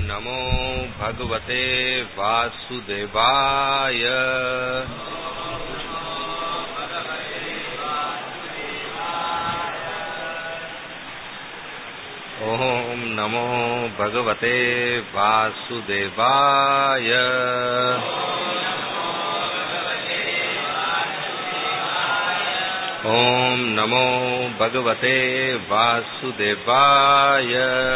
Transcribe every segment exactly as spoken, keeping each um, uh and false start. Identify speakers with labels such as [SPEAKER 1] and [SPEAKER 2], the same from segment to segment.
[SPEAKER 1] नमो भगवते वासुदेवाय। ओम नमो भगवते वासुदेवाय। ओम नमो भगवते वासुदेवाय।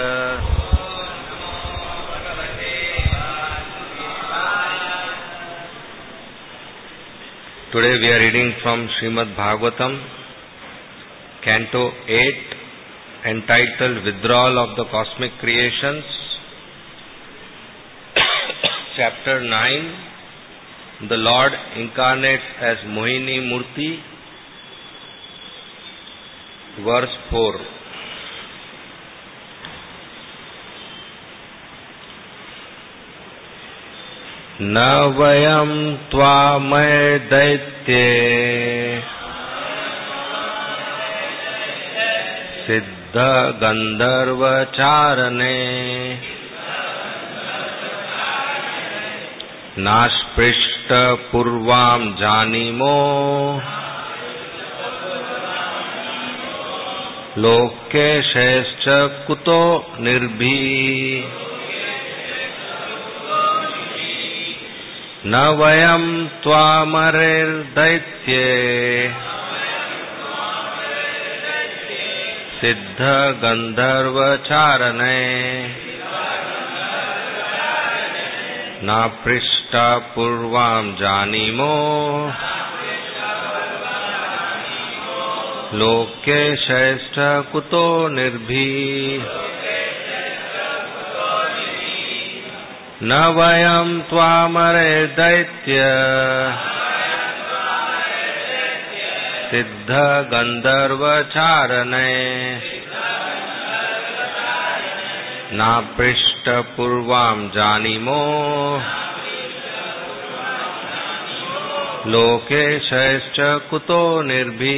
[SPEAKER 1] Today we are reading from Srimad Bhagavatam, Canto eight, entitled Withdrawal of the Cosmic Creations, Chapter nine, The Lord Incarnates as Mohini Murti, Verse four. न वयं त्वामय दैत्ये सिद्ध गंधर्वचारणे नास्पृष्ट पूर्वां जानीमो लोकेशैश्च कुतो निर्भी। न वयं त्वामरेर्दैत्ये सिद्ध गंधर्वचारणे न पृष्टा पूर्वां जानीमो लोकेशैश्च कुतो निर्भी। न वयं त्वामरे दैत्य सिद्ध गंधर्वचारणे न पृष्ठ पूर्वां जानीमो लोकेशैश्च कुतो निर्भी।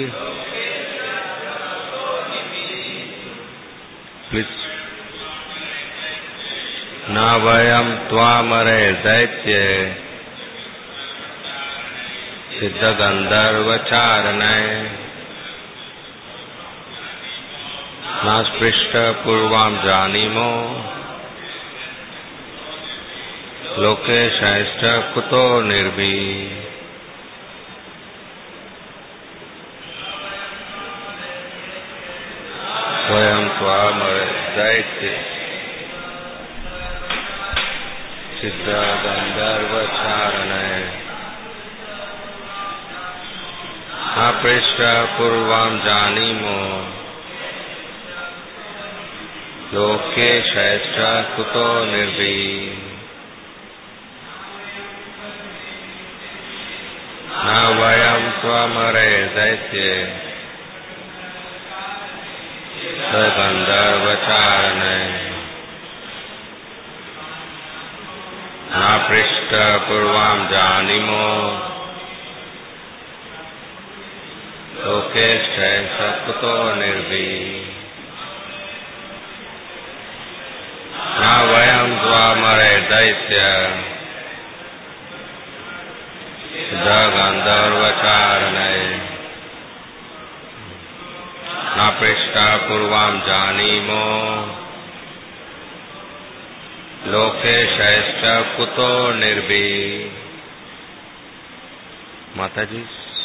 [SPEAKER 1] न वयं त्वामरे दैत्ये सिद्ध गंधर्वचारणे न स्पृष्ट पूर्वां जानीमो लोकेशैश्च कुतो निर्भी। वयं त्वामरे दैत्ये सिद्ध गंधर्वचारणे न पृष्ठ पूर्वां जानीमो लोकेशैश्च कुतो निर्भी। न वयं त्वामरे दैत्ये सिद्ध गंधर्वचारणे न पृष्ठ पूर्वां जानीमो लोकेशैश्च कुतो निर्भी। न वयं त्वामरे दैत्य सिद्ध गंधर्वचारणे न पृष्ठ पूर्वां जानीमो लोकेशैश्च कुतो निर्भी। माता जी।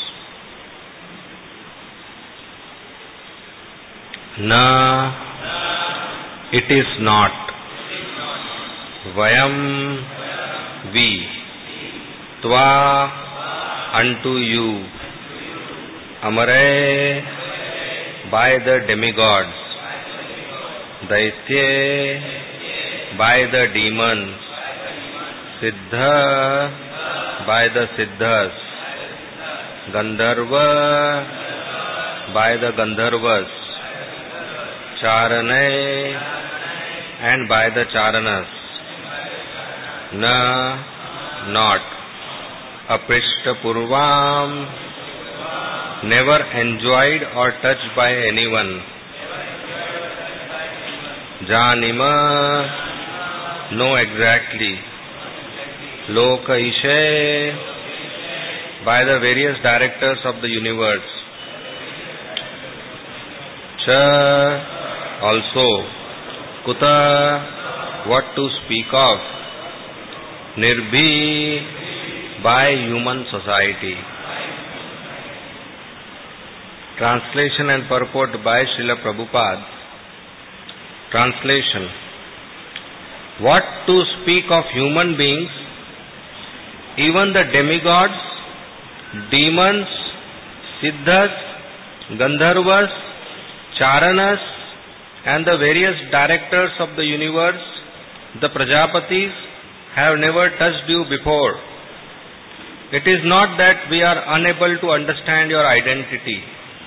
[SPEAKER 1] न इट इज नॉट वयम वी त्वा unto you amare by the demigods daitye by the demons siddha by the siddhas gandharva by the gandharvas charane and by the charanas na not aprishta purvam never enjoyed or touched by anyone janima know exactly. Loka Ishe, by the various directors of the universe. Cha, also. Kuta, what to speak of. Nirbhi, by human society. Translation and purport by Srila Prabhupada. Translation. What to speak of human beings, even the demigods, demons, siddhas, gandharvas, charanas, and the various directors of the universe, the Prajapatis, have never touched you before. It is not that we are unable to understand your identity.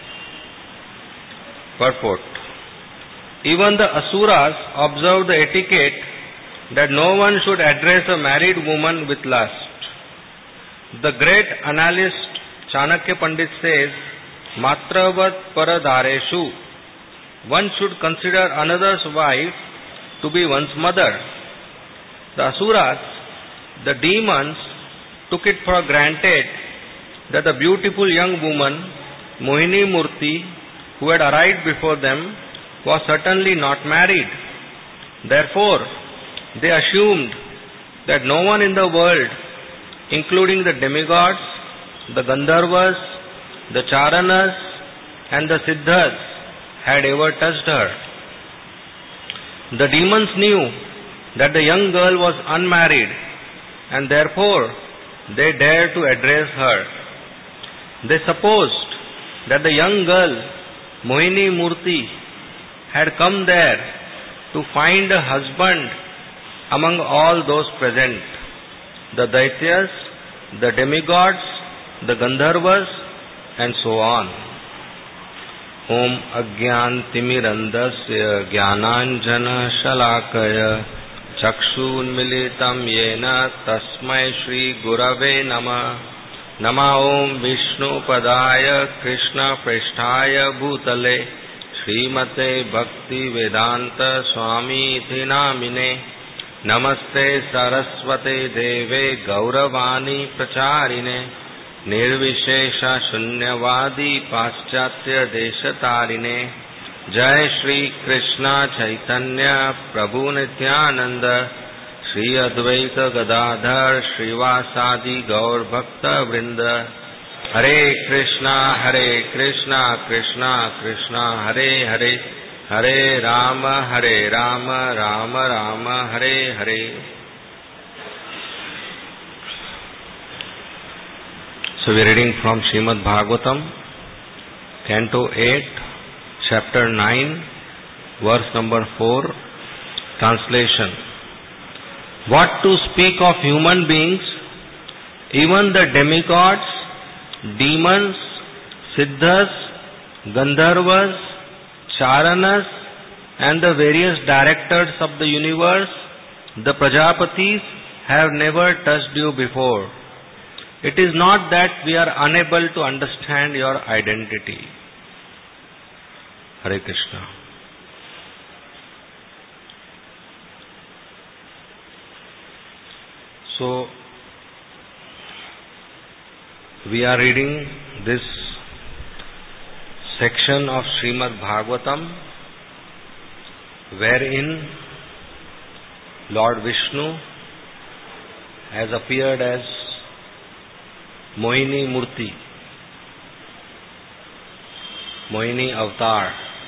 [SPEAKER 1] Purport. Even the Asuras observe the etiquette that no one should address a married woman with lust. The great analyst Chanakya Pandit says, Matravat paradhareshu, one should consider another's wife to be one's mother. The Asuras, the demons, took it for granted that the beautiful young woman, Mohini Murti, who had arrived before them, was certainly not married. Therefore, they assumed that no one in the world, including the demigods, the Gandharvas, the Charanas, and the Siddhas, had ever touched her. The demons knew that the young girl was unmarried, and therefore they dared to address her. They supposed that the young girl, Mohini Murti, had come there to find a husband among all those present, the Daityas, the demigods, the Gandharvas, and so on. Om Ajnantimirandasya Jnananjana Shalakaya Chakshunmilitam Yena Tasmai Shri Gurave Nama Nama Om Vishnu Padaya Krishna Presthaya Bhutale Srimate Bhakti Vedanta Swami Iti Namine Namaste Saraswate Deve Gauravani Pracharine Nirvishesha Shunyavadi Paschatya Deshatarine Jai Shri Krishna Chaitanya Prabhu Nityananda Shri Advaita Gadadhar Srivasadi Gaur Bhakta Vrinda Hare Krishna Hare Krishna Krishna Krishna Hare Hare Hare Rama Hare Rama Rama Rama Hare Hare. So we are reading from Srimad Bhagavatam, Canto eight, Chapter nine, verse number four, Translation. What to speak of human beings, even the demigods, demons, siddhas, gandharvas, charanas, and the various directors of the universe, the Prajapatis, have never touched you before. It is not that we are unable to understand your identity. Hare Krishna. So, we are reading this section of Srimad Bhagavatam, wherein Lord Vishnu has appeared as Mohini Murti, Mohini Avatar,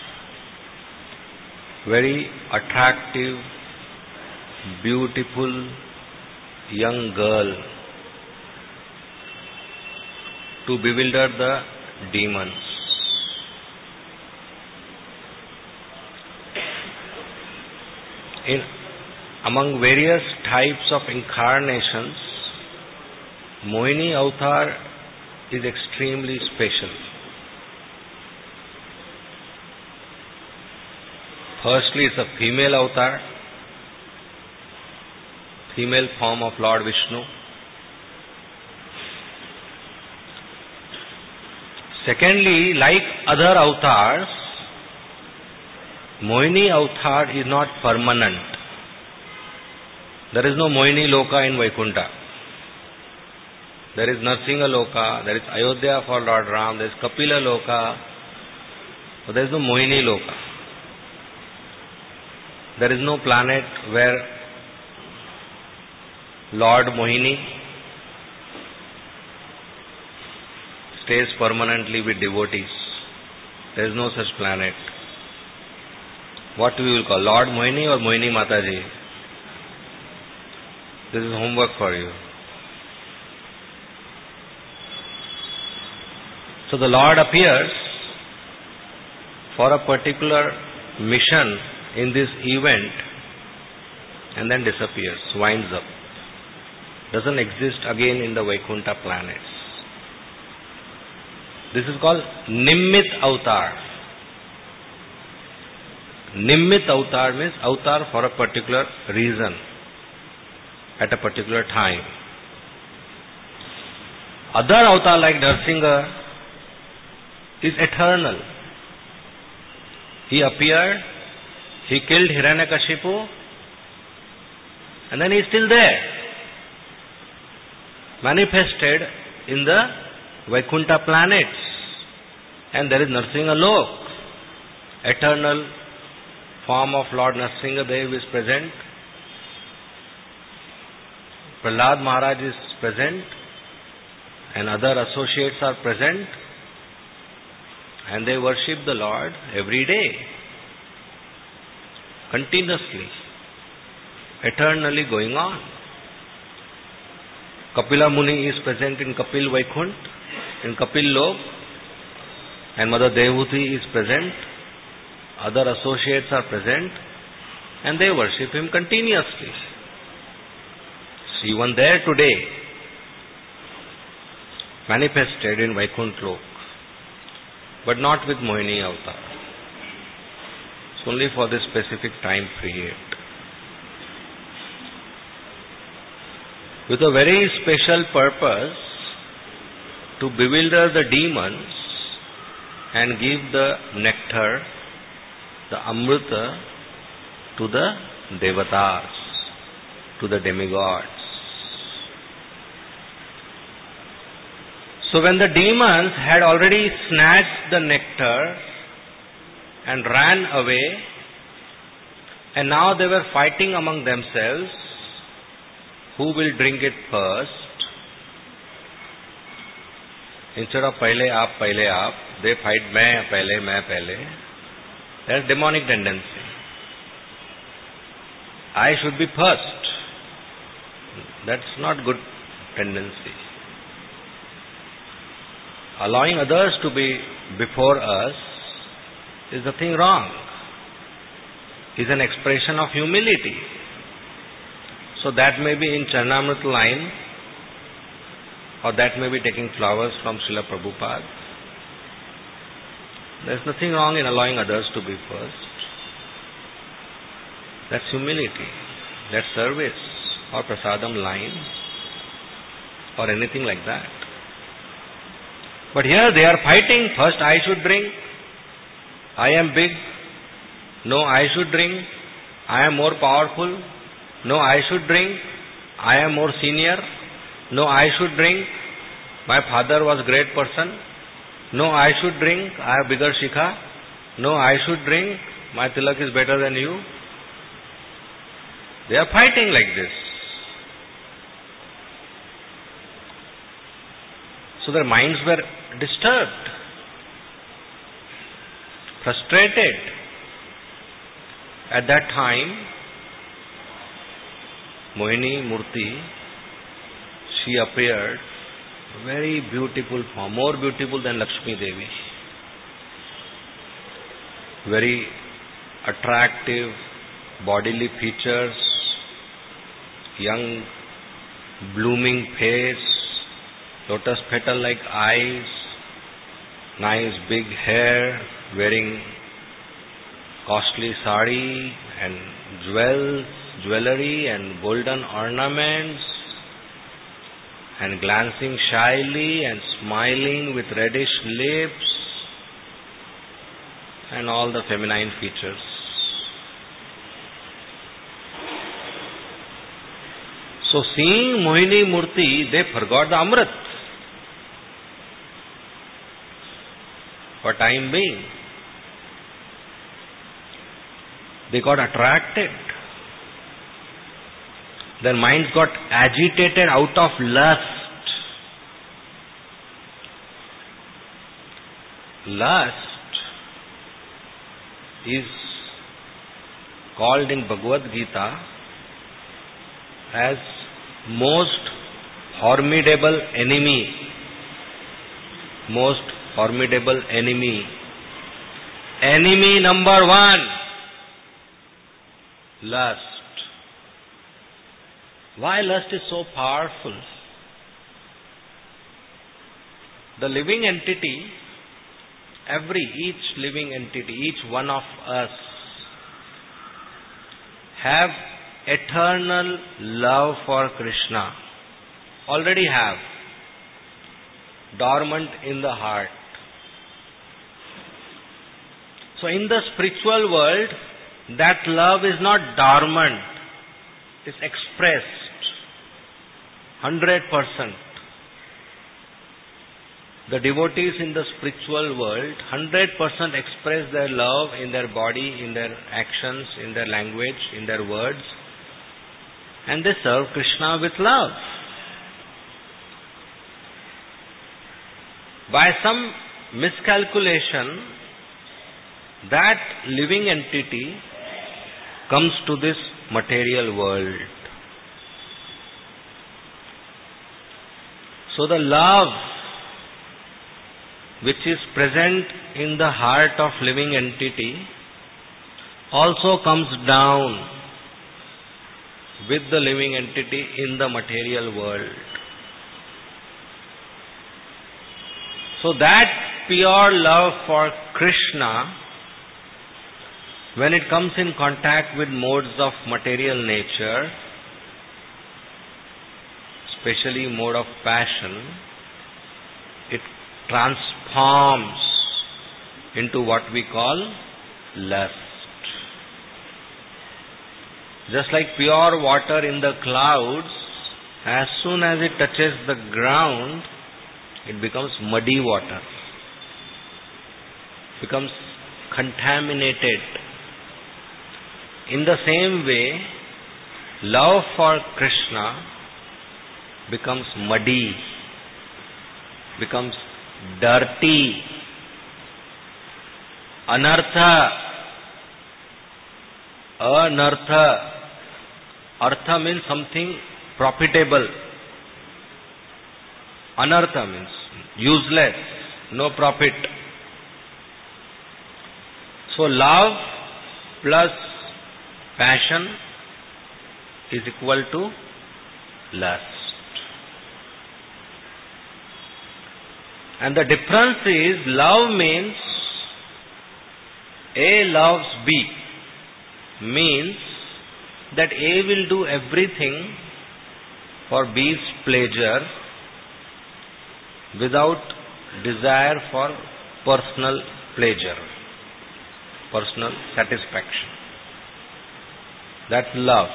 [SPEAKER 1] very attractive, beautiful young girl to bewilder the demons. In among various types of incarnations, Mohini Avatar is extremely special. Firstly, it's a female avatar, female form of Lord Vishnu. Secondly, like other avatars, Mohini Avatar is not permanent. There is no Mohini Loka in Vaikuntha. There is Narsingha Loka, there is Ayodhya for Lord Ram, there is Kapila Loka, but there is no Mohini Loka. There is no planet where Lord Mohini stays permanently with devotees. There is no such planet. What we will call Lord Mohini or Mohini Mataji? This is homework for you. So the Lord appears for a particular mission in this event and then disappears, winds up. Doesn't exist again in the Vaikuntha planets. This is called Nimmit Avatar. Nimmit Avatar means avatar for a particular reason at a particular time. Other avatar like Narsingha is eternal. He appeared, he killed Hiranyakashipu, and then he is still there, manifested in the Vaikuntha planets. And there is Narsingha Lok, eternal form of Lord Narsingha Dev is present. Prahlad Maharaj is present, and other associates are present, and they worship the Lord every day, continuously, eternally going on. Kapila Muni is present in Kapil Vaikunt, in Kapil Lok, and Mother Devuti is present, other associates are present, and they worship him continuously. So even there today, manifested in Vaikunt Lok, but not with Mohini Avatar. It's only for this specific time period. With a very special purpose to bewilder the demons and give the nectar, the amrita, to the devatas, to the demigods. So when the demons had already snatched the nectar and ran away, and now they were fighting among themselves, who will drink it first? Instead of pahle aap, pahle aap, they fight main pahle, main pahle. That's demonic tendency. I should be first. That's not good tendency. Allowing others to be before us is nothing wrong. Is an expression of humility. So that may be in Charnamrita line, or that may be taking flowers from Srila Prabhupada. There is nothing wrong in allowing others to be first. That's humility. That's service, or prasadam line, or anything like that. But here they are fighting. First I should drink. I am big. No, I should drink. I am more powerful. No, I should drink. I am more senior. No, I should drink. My father was a great person. No, I should drink. I have bigger shikha. No, I should drink. My tilak is better than you. They are fighting like this. So their minds were disturbed, frustrated. At that time, Mohini Murti, she appeared, very beautiful form, more beautiful than Lakshmi Devi. Very attractive bodily features, young blooming face, lotus petal like eyes, nice big hair, wearing costly sari and jewels, jewelry and golden ornaments, and glancing shyly and smiling with reddish lips and all the feminine features. So seeing Mohini Murti, they forgot the Amrit for time being. They got attracted. Their minds got agitated out of lust. Lust is called in Bhagavad Gita as most formidable enemy. Most formidable enemy. Enemy number one, lust. Why lust is so powerful? The living entity, every, each living entity, each one of us have eternal love for Krishna. Already have. Dormant in the heart. So in the spiritual world, that love is not dormant. It's expressed. Hundred percent. The devotees in the spiritual world, hundred percent express their love in their body, in their actions, in their language, in their words, and they serve Krishna with love. By some miscalculation, that living entity comes to this material world. So the love which is present in the heart of living entity also comes down with the living entity in the material world. So that pure love for Krishna, when it comes in contact with modes of material nature, especially mode of passion, it transforms into what we call lust. Just like pure water in the clouds, as soon as it touches the ground, it becomes muddy water, becomes contaminated. In the same way, love for Krishna becomes muddy, becomes dirty, anartha, anartha. Artha means something profitable. Anartha means useless, no profit. So love plus passion is equal to lust. And the difference is, love means A loves B, means that A will do everything for B's pleasure without desire for personal pleasure, personal satisfaction. That's love.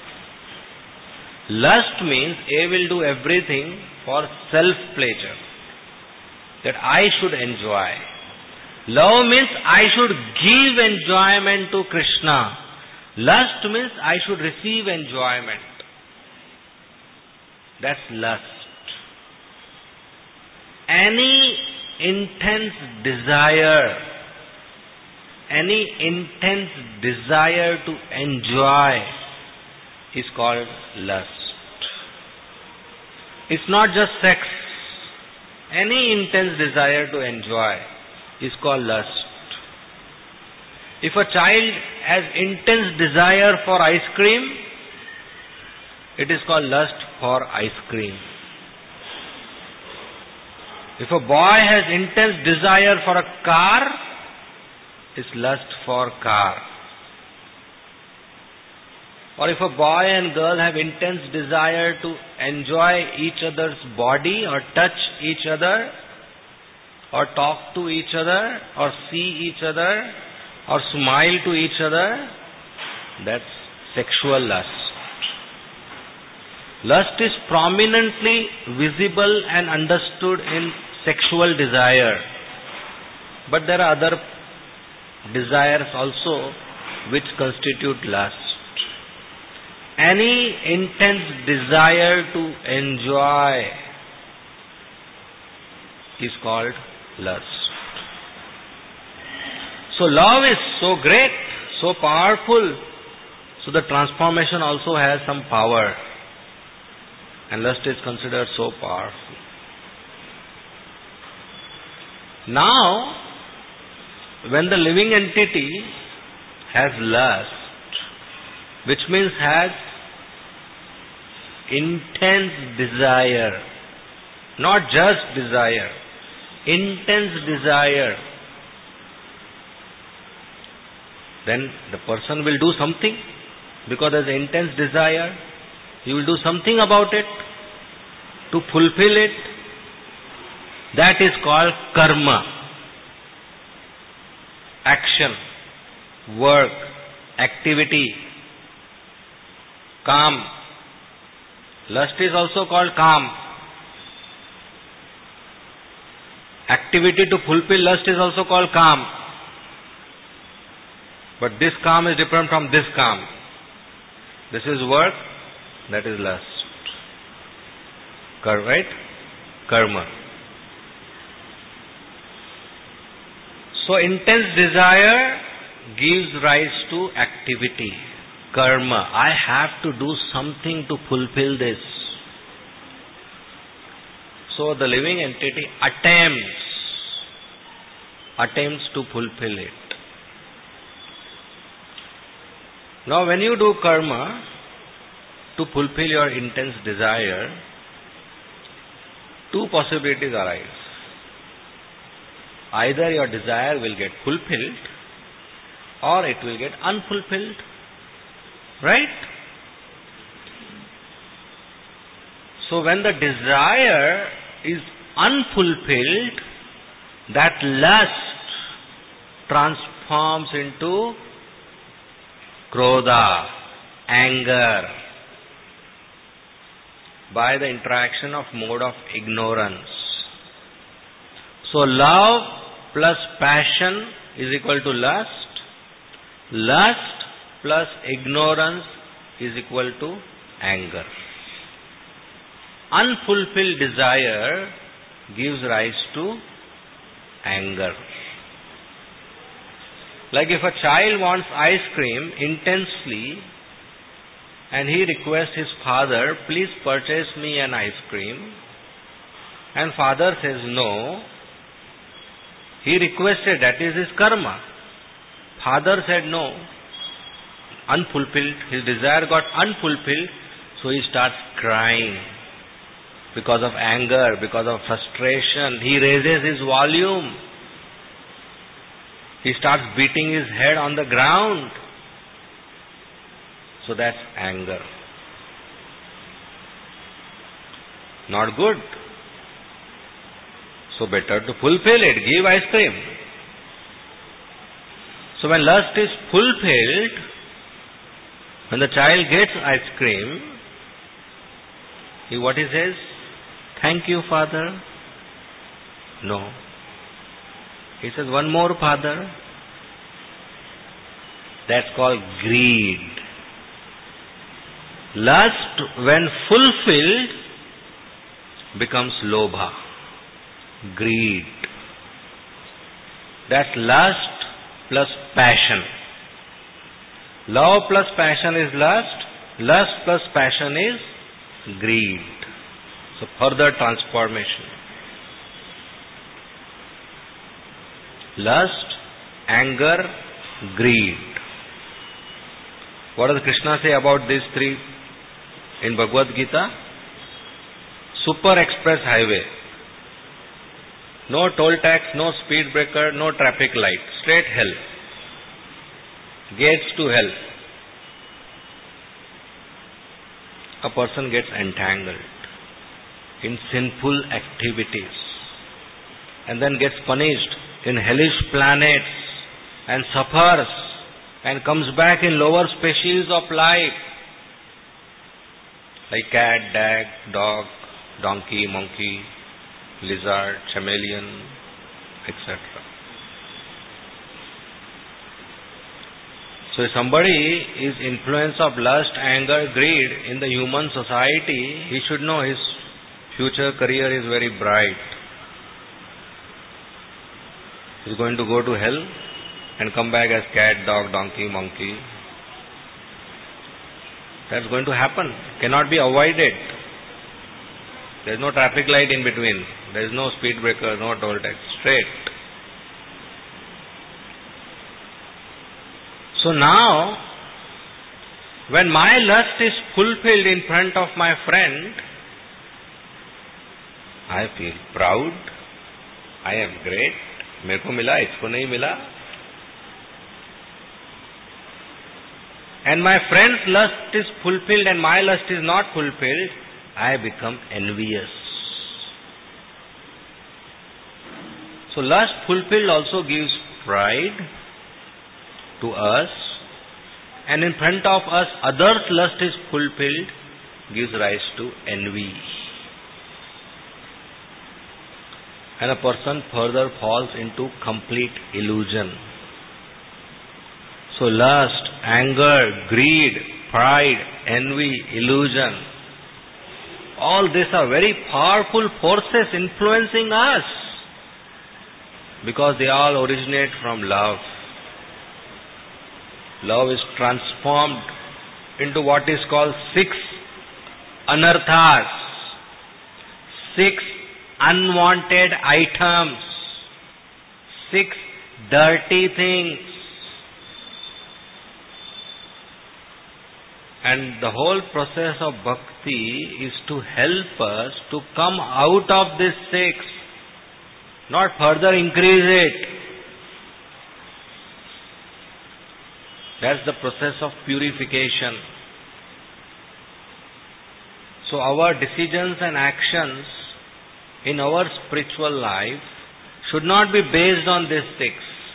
[SPEAKER 1] Lust means A will do everything for self-pleasure, that I should enjoy. Love means I should give enjoyment to Krishna. Lust means I should receive enjoyment. That's lust. Any intense desire, any intense desire to enjoy is called lust. It's not just sex. Any intense desire to enjoy is called lust. If a child has intense desire for ice cream, it is called lust for ice cream. If a boy has intense desire for a car, it's lust for car. Or if a boy and girl have intense desire to enjoy each other's body or touch each other or talk to each other or see each other or smile to each other, that's sexual lust. Lust is prominently visible and understood in sexual desire. But there are other desires also which constitute lust. Any intense desire to enjoy is called lust. So love is so great, so powerful, so the transformation also has some power. And lust is considered so powerful. Now, when the living entity has lust, which means has intense desire, not just desire, intense desire, then the person will do something, because there is intense desire. He will do something about it to fulfill it. That is called karma. Action, work, activity, calm. Lust is also called calm. Activity to fulfill lust is also called calm. But this calm is different from this calm. This is work, that is lust. Karma, right? Karma. So intense desire gives rise to activity. Karma. I have to do something to fulfill this. So the living entity attempts, attempts to fulfill it. Now when you do karma to fulfill your intense desire, two possibilities arise. Either your desire will get fulfilled or it will get unfulfilled. Right? So when the desire is unfulfilled, that lust transforms into krodha, anger, by the interaction of mode of ignorance. So love plus passion is equal to lust. Lust plus ignorance is equal to anger. Unfulfilled desire gives rise to anger. Like if a child wants ice cream intensely and he requests his father, please purchase me an ice cream, and father says no, he requested, that is his karma. Father said no, unfulfilled, his desire got unfulfilled, so he starts crying because of anger, because of frustration. He raises his volume. He starts beating his head on the ground. So that's anger. Not good. So better to fulfill it, give ice cream. So when lust is fulfilled, when the child gets ice cream, he what he says? Thank you, Father. No. He says, one more, Father. That's called greed. Lust, when fulfilled, becomes lobha, greed. That's lust plus passion. Love plus passion is lust. Lust plus passion is greed. So further transformation. Lust, anger, greed. What does Krishna say about these three in Bhagavad Gita? Super express highway. No toll tax, no speed breaker, no traffic light. Straight hell. Gates to hell. A person gets entangled in sinful activities and then gets punished in hellish planets and suffers and comes back in lower species of life like cat, dag, dog, donkey, monkey, lizard, chameleon, et cetera. So if somebody is influence of lust, anger, greed in the human society, he should know his future career is very bright. He is going to go to hell and come back as cat, dog, donkey, monkey. That's going to happen. Cannot be avoided. There is no traffic light in between. There is no speed breaker, no toll tax. Straight. So now, when my lust is fulfilled in front of my friend, I feel proud. I am great. मेरे को मिला, इसको नहीं मिला. And my friend's lust is fulfilled and my lust is not fulfilled, I become envious. So lust fulfilled also gives pride to us, and in front of us others' lust is fulfilled, gives rise to envy. And a person further falls into complete illusion. So lust, anger, greed, pride, envy, illusion, all these are very powerful forces influencing us, because they all originate from love. Love is transformed into what is called six anarthas, six unwanted items, six dirty things. And the whole process of bhakti is to help us to come out of this six, not further increase it. That's the process of purification. So our decisions and actions in our spiritual life should not be based on these six.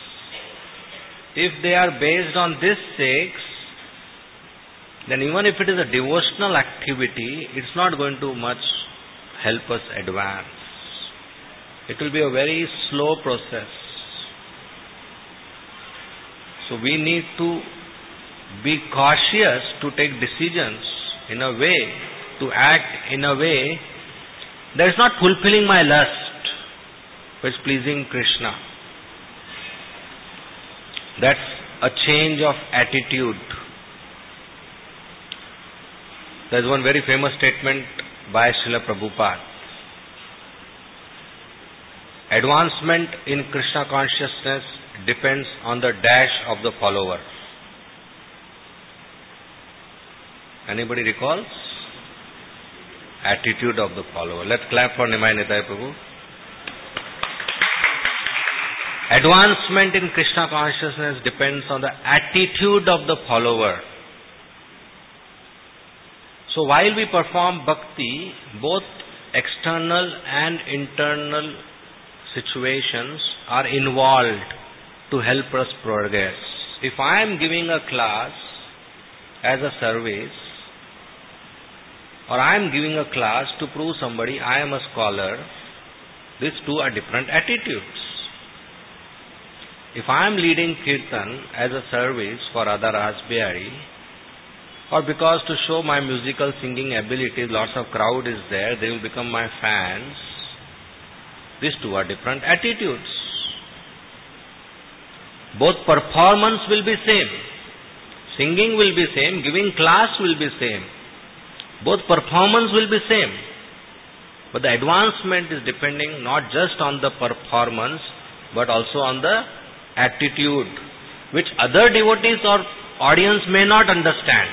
[SPEAKER 1] If they are based on these six, then even if it is a devotional activity, it's not going to much help us advance. It will be a very slow process. So we need to be cautious to take decisions in a way, to act in a way that is not fulfilling my lust, but is pleasing Krishna. That's a change of attitude. There is one very famous statement by Srila Prabhupada. Advancement in Krishna consciousness depends on the dash of the follower. Anybody recalls? Attitude of the follower. Let's clap for Nimai Nitai Prabhu. Advancement in Krishna consciousness depends on the attitude of the follower. So while we perform bhakti, both external and internal situations are involved to help us progress. If I am giving a class as a service, or I am giving a class to prove somebody I am a scholar, these two are different attitudes. If I am leading Kirtan as a service for Radha Ras Bihari, or because to show my musical singing ability, lots of crowd is there, they will become my fans, these two are different attitudes. Both performance will be same, singing will be same, giving class will be same. Both performance will be same. But the advancement is depending not just on the performance, but also on the attitude, which other devotees or audience may not understand.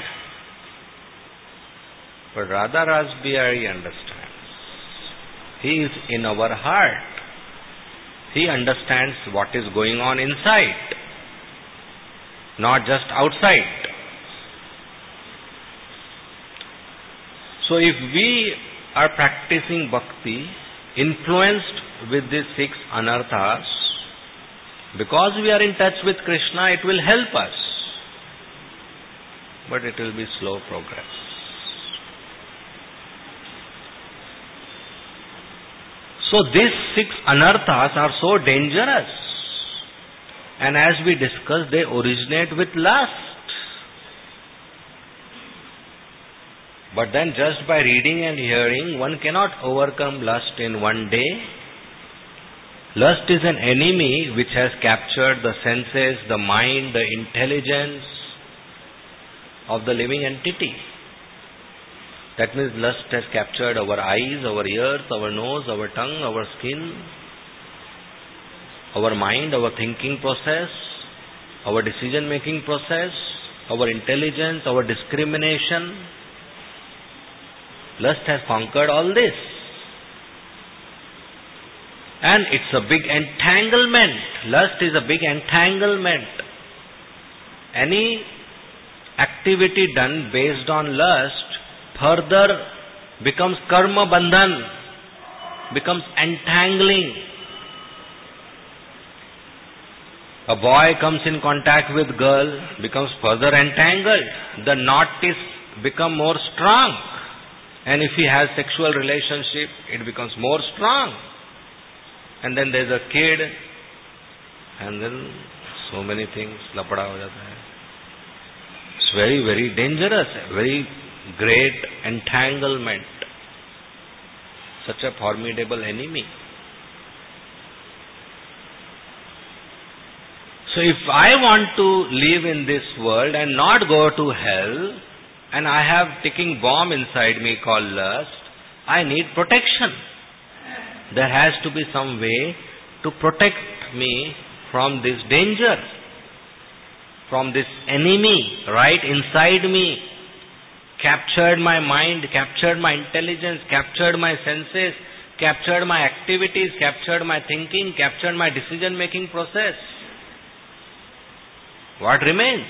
[SPEAKER 1] But Radha Ras Bihari understands. He is in our heart. He understands what is going on inside, not just outside. So if we are practicing bhakti, influenced with these six anarthas, because we are in touch with Krishna, it will help us. But it will be slow progress. So these six anarthas are so dangerous. And as we discussed, they originate with lust. But then just by reading and hearing, one cannot overcome lust in one day. Lust is an enemy which has captured the senses, the mind, the intelligence of the living entity. That means lust has captured our eyes, our ears, our nose, our tongue, our skin, our mind, our thinking process, our decision-making process, our intelligence, our discrimination. Lust has conquered all this. And it's a big entanglement. Lust is a big entanglement. Any activity done based on lust further becomes karma bandhan, becomes entangling. A boy comes in contact with girl, becomes further entangled. The knot is become more strong. And if he has sexual relationship, it becomes more strong. And then there's a kid, and then so many things, lapada ho jata hai. It's very, very dangerous, very great entanglement. Such a formidable enemy. So if I want to live in this world and not go to hell, and I have ticking bomb inside me called lust, I need protection. There has to be some way to protect me from this danger, from this enemy right inside me. Captured my mind, captured my intelligence, captured my senses, captured my activities, captured my thinking, captured my decision-making process. What remains?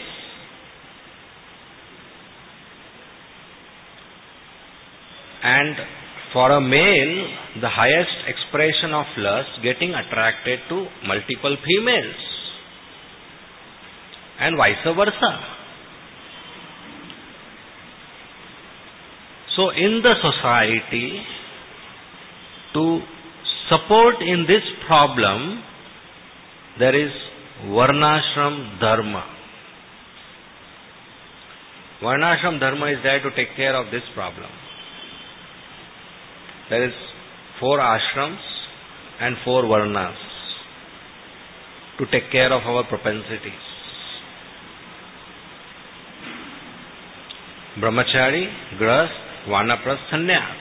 [SPEAKER 1] And for a male, the highest expression of lust, getting attracted to multiple females, and vice versa. So in the society, to support in this problem, there is Varnashram Dharma. Varnashram Dharma is there to take care of this problem. There is four ashrams and four varnas to take care of our propensities. Brahmachari, Grahast, Vanaprastha, Sannyas.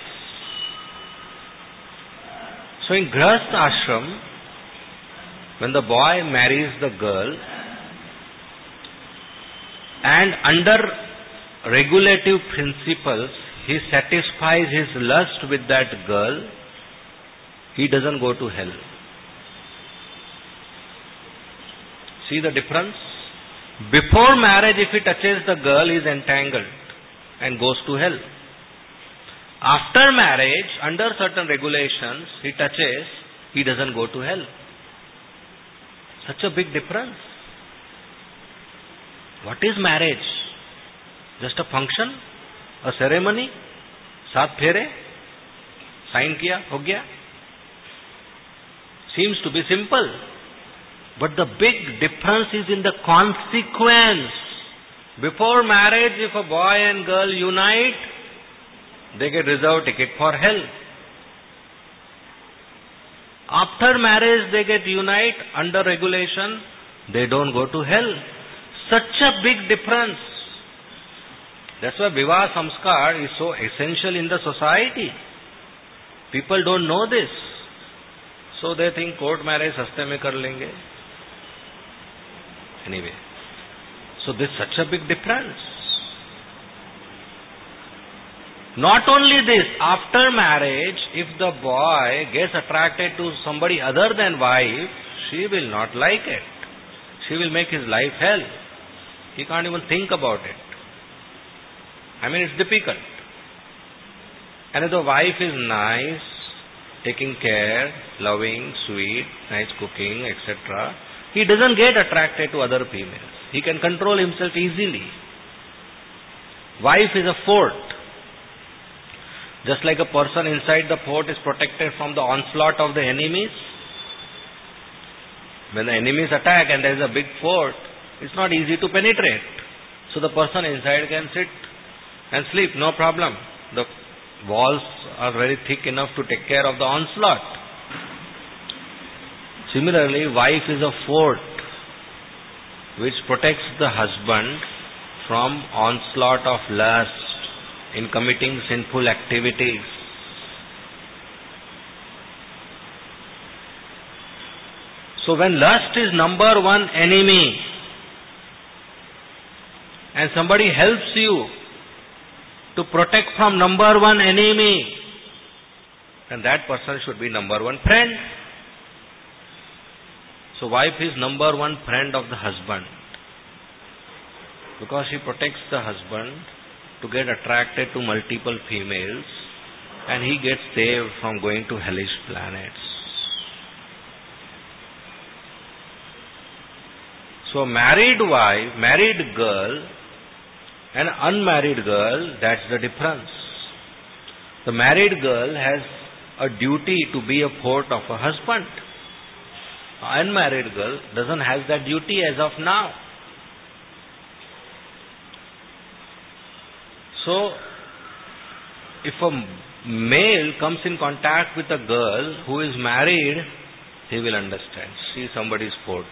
[SPEAKER 1] So in Grahast ashram, when the boy marries the girl, and under regulative principles, he satisfies his lust with that girl, he doesn't go to hell. See the difference? Before marriage, if he touches the girl, he is entangled and goes to hell. After marriage, under certain regulations, he touches, he doesn't go to hell. Such a big difference. What is marriage? Just a function? A ceremony? Saat phere? Sign kiya? Ho gaya? Seems to be simple. But the big difference is in the consequence. Before marriage, if a boy and girl unite, they get reserved ticket for hell. After marriage, they get unite under regulation, they don't go to hell. Such a big difference. That's why Vivaha Samskar is so essential in the society. People don't know this. So they think court marriage saste mein kar lenge. Anyway, so this is such a big difference. Not only this, after marriage, if the boy gets attracted to somebody other than wife, she will not like it. She will make his life hell. He can't even think about it. I mean, it's difficult. And if the wife is nice, taking care, loving, sweet, nice cooking, et cetera, he doesn't get attracted to other females. He can control himself easily. Wife is a fort. Just like a person inside the fort is protected from the onslaught of the enemies. When the enemies attack and there is a big fort, it's not easy to penetrate. So the person inside can sit and sleep, no problem. The walls are very thick enough to take care of the onslaught. Similarly, wife is a fort which protects the husband from onslaught of lust in committing sinful activities. So when lust is number one enemy and somebody helps you to protect from number one enemy, then that person should be number one friend. So wife is number one friend of the husband because she protects the husband to get attracted to multiple females and he gets saved from going to hellish planets. So married wife, married girl and unmarried girl, that's the difference. The married girl has a duty to be a fort of a husband. An unmarried girl doesn't have that duty as of now. So, if a male comes in contact with a girl who is married, he will understand. She is somebody's fort.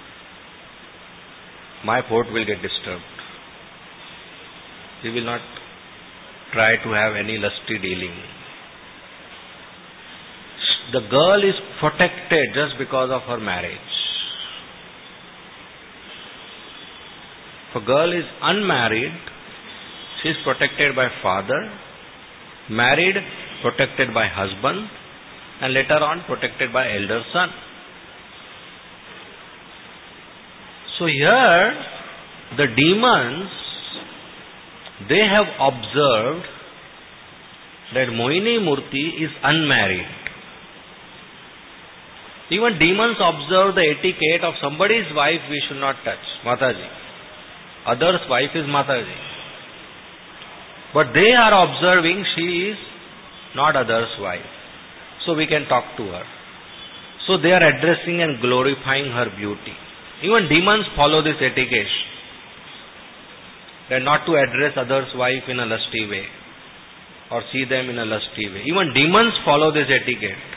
[SPEAKER 1] My fort will get disturbed. He will not try to have any lusty dealing. The girl is protected just because of her marriage. If a girl is unmarried, she is protected by father, married, protected by husband, and later on protected by elder son. So here, the demons, they have observed that Mohini Murti is unmarried. Even demons observe the etiquette of somebody's wife we should not touch, Mataji. Other's wife is Mataji. But they are observing she is not other's wife. So we can talk to her. So they are addressing and glorifying her beauty. Even demons follow this etiquette. They are not to address other's wife in a lusty way or see them in a lusty way. Even demons follow this etiquette.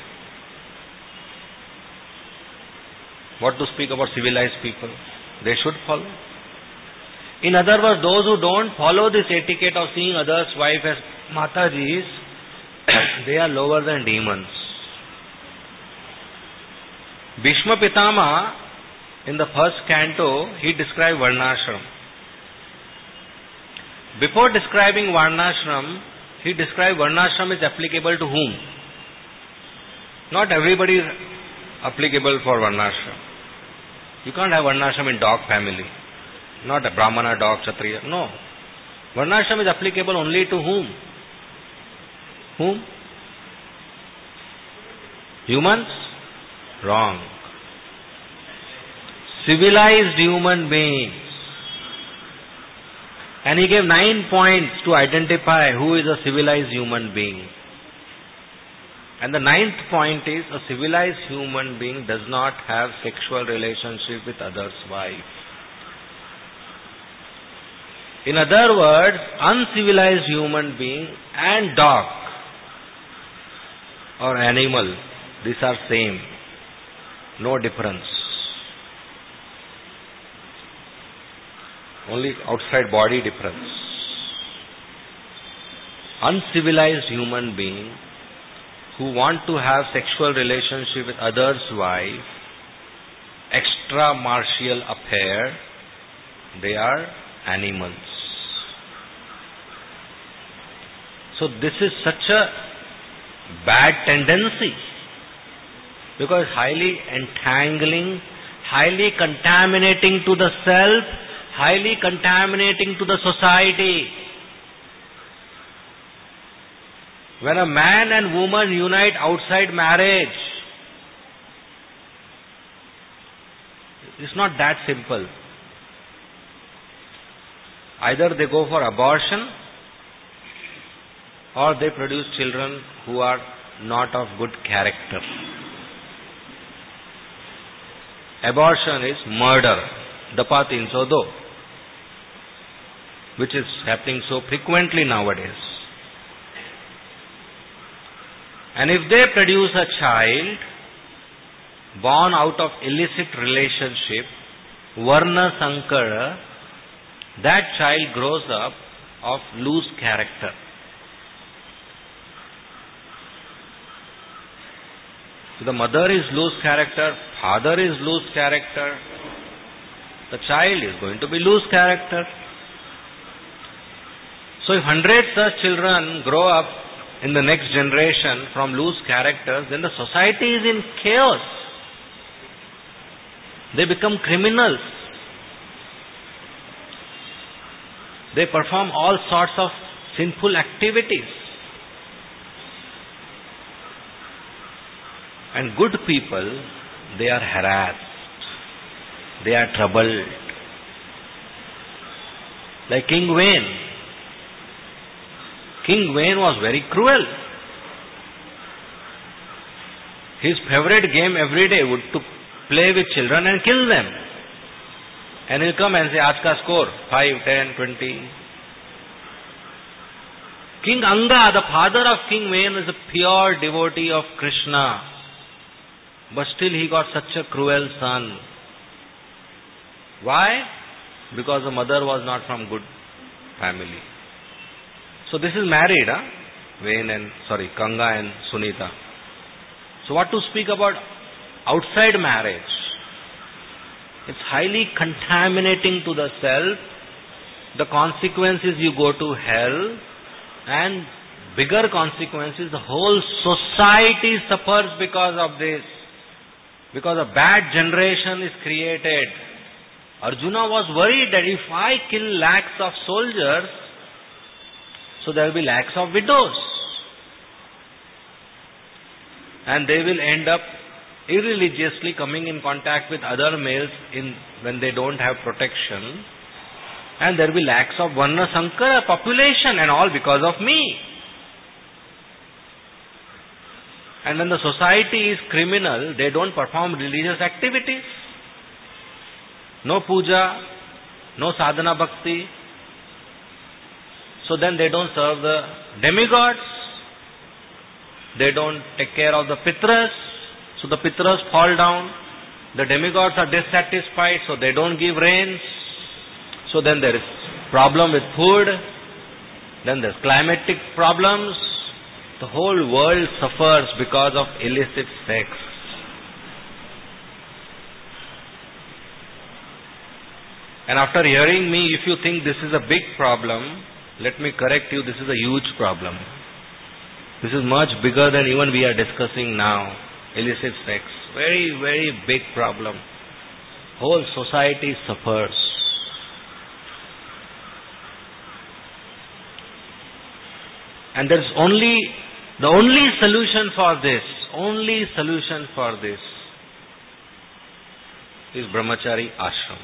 [SPEAKER 1] What to speak about civilized people? They should follow. In other words, those who don't follow this etiquette of seeing others' wife as Matajis, they are lower than demons. Bhishma Pitama, in the first canto, he described Varnashram. Before describing Varnashram, he described Varnashram is applicable to whom? Not everybody is applicable for Varnashram. You can't have Varnashram in dog family. Not a Brahmana, dog, Kshatriya. No. Varnashram is applicable only to whom? Whom? Humans? Wrong. Civilized human beings. And he gave nine points to identify who is a civilized human being. And the ninth point is, a civilized human being does not have sexual relationship with others' wife. In other words, uncivilized human being and dog or animal, these are same. No difference. Only outside body difference. Uncivilized human being who want to have sexual relationship with others' wife, extra-martial affair, they are animals. So this is such a bad tendency because highly entangling, highly contaminating to the self, highly contaminating to the society. When a man and woman unite outside marriage, it's not that simple. Either they go for abortion or they produce children who are not of good character. Abortion is murder, dapatinsodo, which is happening so frequently nowadays. And if they produce a child born out of illicit relationship, Varna Sankara, that child grows up of loose character. The mother is loose character, father is loose character, the child is going to be loose character. So if hundred such children grow up in the next generation from loose characters, then the society is in chaos. They become criminals. They perform all sorts of sinful activities. And good people, they are harassed. They are troubled. Like King Vane. King Vane was very cruel. His favorite game every day would to play with children and kill them. And he'll come and say, Aaj ka score, five, ten, twenty. King Anga, the father of King Vane, is a pure devotee of Krishna. But still he got such a cruel son. Why? Because the mother was not from good family. So this is married, huh? Vane and, sorry, Kanga and Sunita. So what to speak about outside marriage? It's highly contaminating to the self. The consequences, you go to hell. And bigger consequences, the whole society suffers because of this. Because a bad generation is created. Arjuna was worried that if I kill lakhs of soldiers, so there will be lakhs of widows. And they will end up irreligiously coming in contact with other males in when they don't have protection. And there will be lakhs of Varna Sankara population, and all because of me. And when the society is criminal, they don't perform religious activities. No puja, no sadhana bhakti. So then they don't serve the demigods. They don't take care of the pitras. So the pitras fall down. The demigods are dissatisfied, so they don't give rains. So then there is problem with food. Then there's climatic problems. The whole world suffers because of illicit sex. And after hearing me, if you think this is a big problem, let me correct you, this is a huge problem. This is much bigger than even we are discussing now. Illicit sex. Very, very big problem. Whole society suffers. And there is only, the only solution for this, only solution for this is Brahmachari Ashram.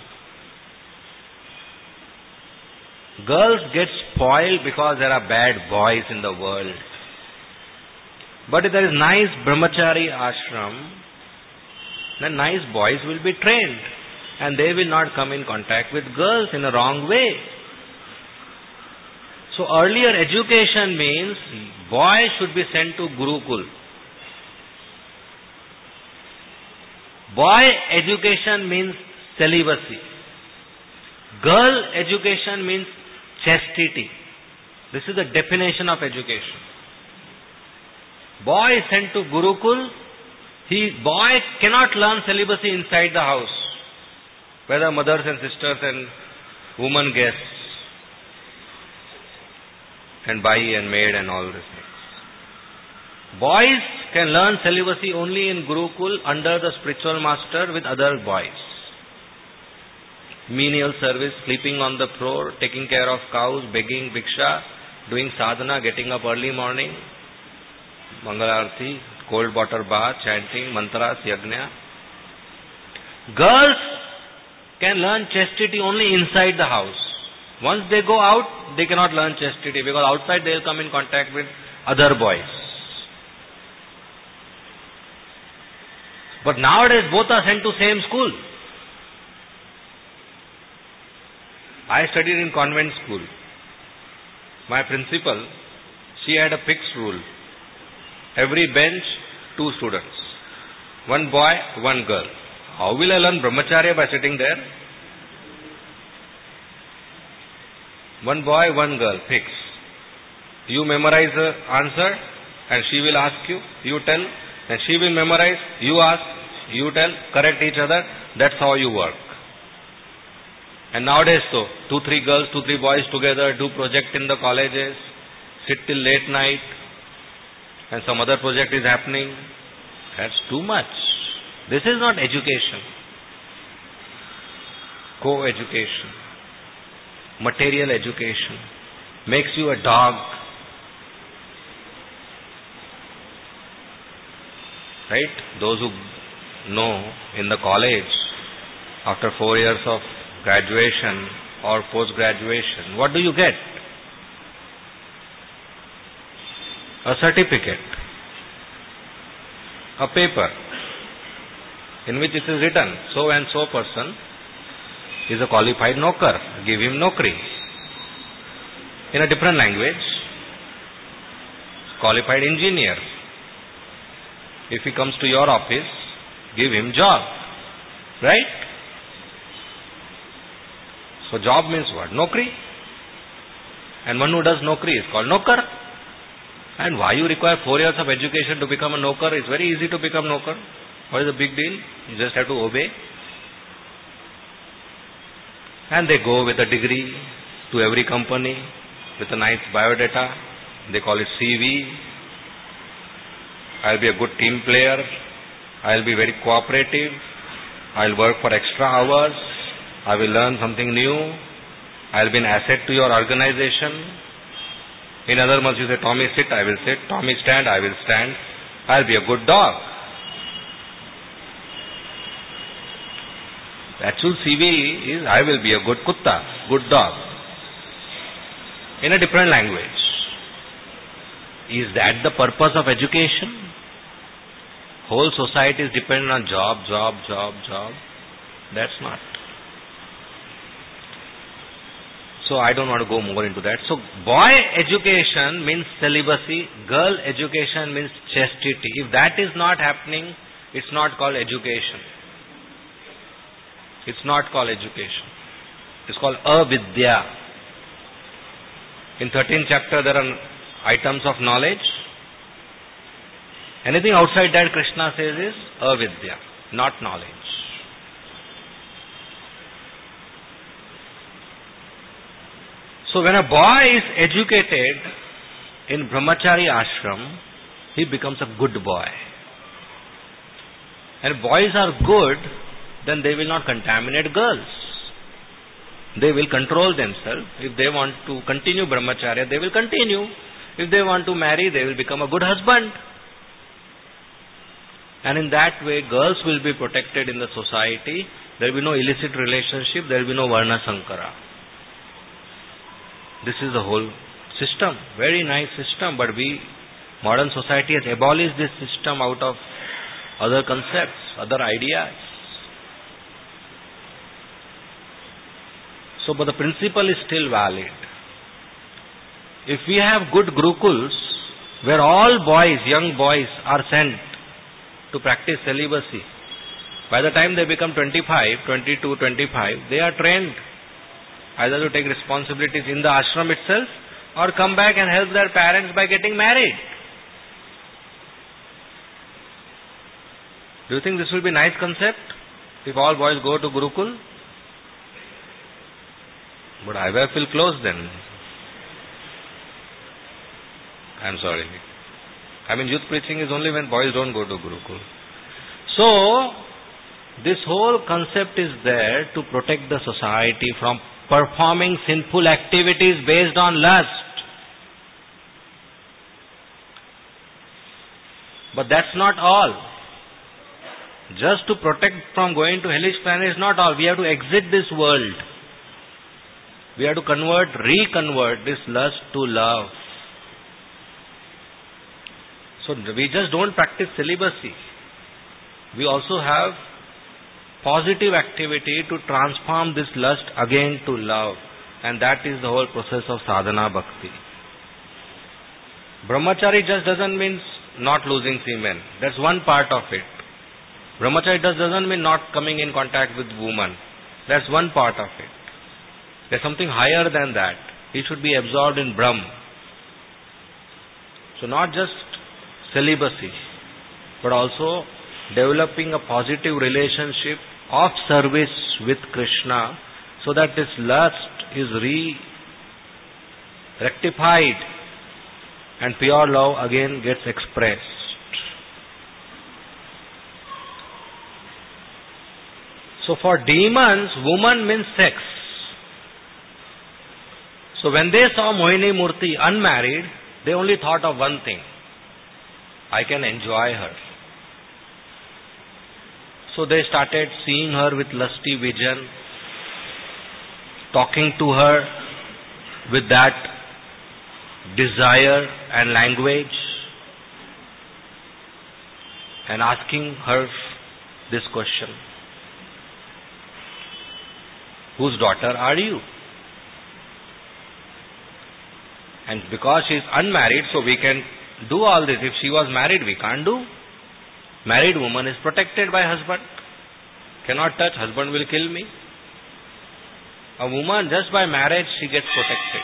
[SPEAKER 1] Girls get spoiled because there are bad boys in the world. But if there is nice Brahmachari Ashram, then nice boys will be trained. And they will not come in contact with girls in a wrong way. So earlier education means boy should be sent to Gurukul. Boy education means celibacy. Girl education means chastity. This is the definition of education. Boy is sent to Gurukul. He, boy cannot learn celibacy inside the house, whether mothers and sisters and women guests and bai and maid and all these things. Boys can learn celibacy only in Gurukul under the spiritual master with other boys. Menial service, sleeping on the floor, taking care of cows, begging bhiksha, doing sadhana, getting up early morning, Mangalarti, cold water bath, chanting, mantras, yajna. Girls can learn chastity only inside the house. Once they go out, they cannot learn chastity because outside they will come in contact with other boys. But nowadays both are sent to same school. I studied in convent school. My principal, she had a fixed rule. Every bench, two students. One boy, one girl. How will I learn brahmacharya by sitting there? One boy, one girl, fix. You memorize the answer and she will ask you, you tell, and she will memorize, you ask, you tell, correct each other. That's how you work. And nowadays so, two, three girls, two, three boys together, do project in the colleges, sit till late night, and some other project is happening. That's too much. This is not education. Co-education. Material education. Makes you a dog. Right? Those who know in the college, after four years of graduation or post-graduation, what do you get? A certificate. A paper in which it is written, so and so person is a qualified nokar, give him nokri. In a different language, qualified engineer. If he comes to your office, give him job. Right? So job means what? Nokri. And one who does nokri is called nokar. And why you require four years of education to become a nokar? It's very easy to become nokar. What is the big deal? You just have to obey. And they go with a degree to every company with a nice biodata. They call it C V. I'll be a good team player. I'll be very cooperative. I'll work for extra hours. I will learn something new. I'll be an asset to your organization. In other words, you say, Tommy sit, I will sit. Tommy stand, I will stand. I'll be a good dog. The actual C V is, I will be a good kutta, good dog. In a different language. Is that the purpose of education? Whole society is dependent on job, job, job, job. That's not. So I don't want to go more into that. So boy education means celibacy, girl education means chastity. If that is not happening, it's not called education. It's not called education. It's called avidya. In thirteenth chapter there are items of knowledge. Anything outside that, Krishna says, is avidya, not knowledge. So when a boy is educated in brahmachari ashram, he becomes a good boy. And boys are good, then they will not contaminate girls. They will control themselves. If they want to continue brahmacharya, they will continue. If they want to marry, they will become a good husband. And in that way, girls will be protected in the society. There will be no illicit relationship. There will be no varna sankara. This is the whole system. Very nice system. But we, modern society has abolished this system out of other concepts, other ideas. So, but the principle is still valid. If we have good gurukuls, where all boys, young boys are sent to practice celibacy, by the time they become twenty-five, twenty-two, twenty-five, they are trained either to take responsibilities in the ashram itself or come back and help their parents by getting married. Do you think this will be a nice concept if all boys go to Gurukul? But I will feel close then. I'm sorry. I mean, youth preaching is only when boys don't go to Gurukul. So, this whole concept is there to protect the society from performing sinful activities based on lust. But that's not all. Just to protect from going to hellish planet is not all. We have to exit this world. We have to convert, reconvert this lust to love. So we just don't practice celibacy. We also have positive activity to transform this lust again to love. And that is the whole process of sadhana bhakti. Brahmachari just doesn't mean not losing semen. That's one part of it. Brahmachari just doesn't mean not coming in contact with woman. That's one part of it. There's something higher than that. He should be absorbed in Brahm. So not just celibacy, but also developing a positive relationship of service with Krishna, so that this lust is re rectified and pure love again gets expressed. So for demons, woman means sex. So when they saw Mohini Murti unmarried, they only thought of one thing: I can enjoy her. So they started seeing her with lusty vision, talking to her with that desire and language, and asking her this question: whose daughter are you? And because she is unmarried, so we can do all this. If she was married, we can't do. Married woman is protected by husband. Cannot touch, husband will kill me. A woman, just by marriage, she gets protected.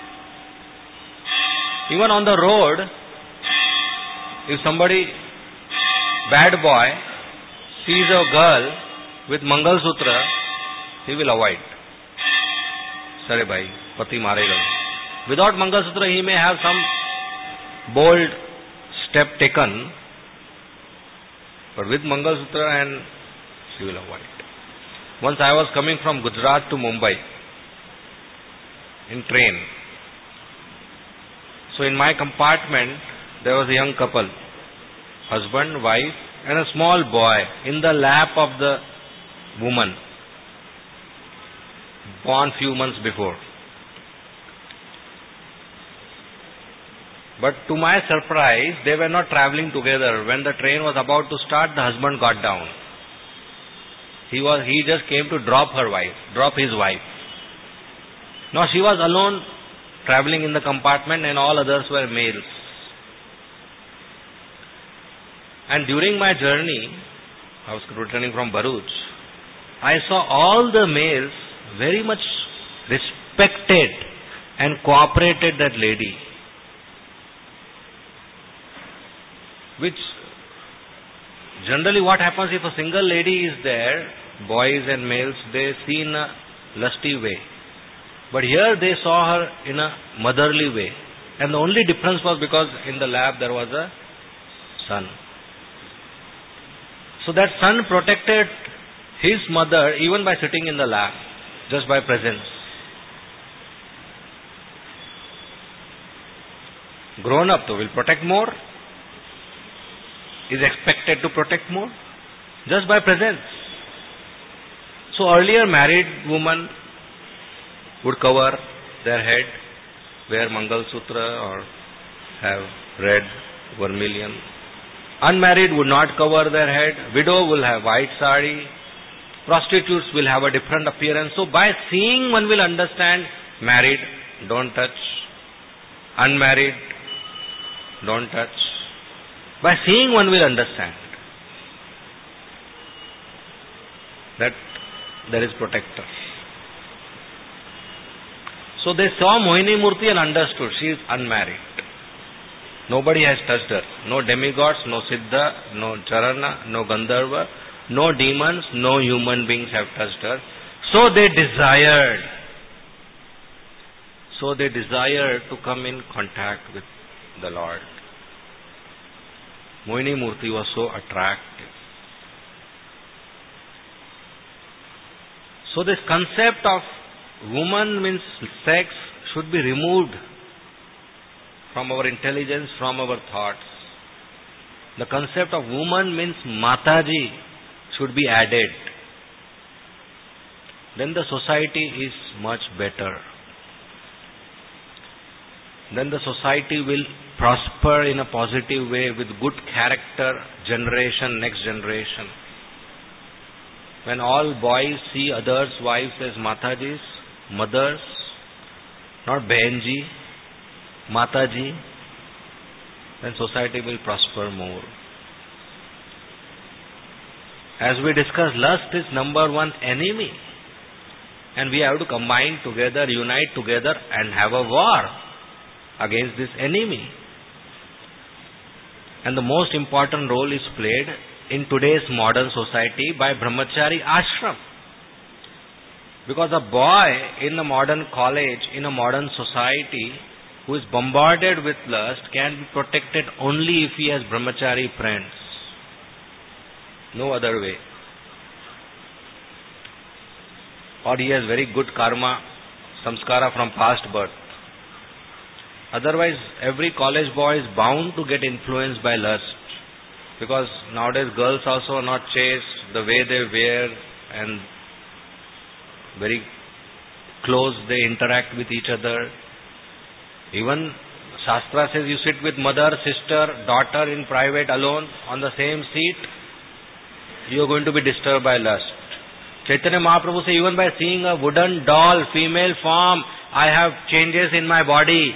[SPEAKER 1] Even on the road, if somebody, bad boy, sees a girl with Mangal Sutra, he will avoid. Sare bhai, pati marega. Without Mangal Sutra, he may have some bold step taken, but with Mangal Sutra, and he will avoid. Once I was coming from Gujarat to Mumbai in train. So in my compartment, there was a young couple, husband, wife, and a small boy in the lap of the woman, born few months before. But to my surprise, they were not traveling together. When the train was about to start, the husband got down. He was he just came to drop her wife, drop his wife. Now she was alone traveling in the compartment, and all others were males. And during my journey, I was returning from Bharuch, I saw all the males very much respected and cooperated that lady. Which generally what happens if a single lady is there, boys and males, they see in a lusty way. But here they saw her in a motherly way. And the only difference was because in the lap there was a son. So that son protected his mother even by sitting in the lap, just by presence. Grown up though will protect more, is expected to protect more, just by presence. So earlier married women would cover their head, wear Mangal Sutra or have red vermilion. Unmarried would not cover their head. Widow will have white sari. Prostitutes will have a different appearance. So by seeing one will understand, married, don't touch. Unmarried, don't touch. By seeing one will understand that there is protector. So they saw Mohini Murti and understood she is unmarried. Nobody has touched her. No demigods, no Siddha, no Charana, no Gandharva, no demons, no human beings have touched her. So they desired. So they desired to come in contact with the Lord. Mohini Murti was so attractive. So this concept of woman means sex should be removed from our intelligence, from our thoughts. The concept of woman means Mataji should be added. Then the society is much better. then the society will prosper in a positive way with good character generation, next generation. When all boys see others' wives as Matajis, mothers, not Behenji, Mataji, then society will prosper more. As we discussed, lust is number one enemy. And we have to combine together, unite together and have a war against this enemy. And the most important role is played in today's modern society by Brahmachari ashram. Because a boy in a modern college, in a modern society, who is bombarded with lust can be protected only if he has Brahmachari friends. No other way. Or he has very good karma, samskara from past birth. Otherwise, every college boy is bound to get influenced by lust. Because nowadays girls also are not chaste, the way they wear and very close they interact with each other. Even Shastra says you sit with mother, sister, daughter in private alone on the same seat, you are going to be disturbed by lust. Chaitanya Mahaprabhu says, even by seeing a wooden doll, female form, I have changes in my body.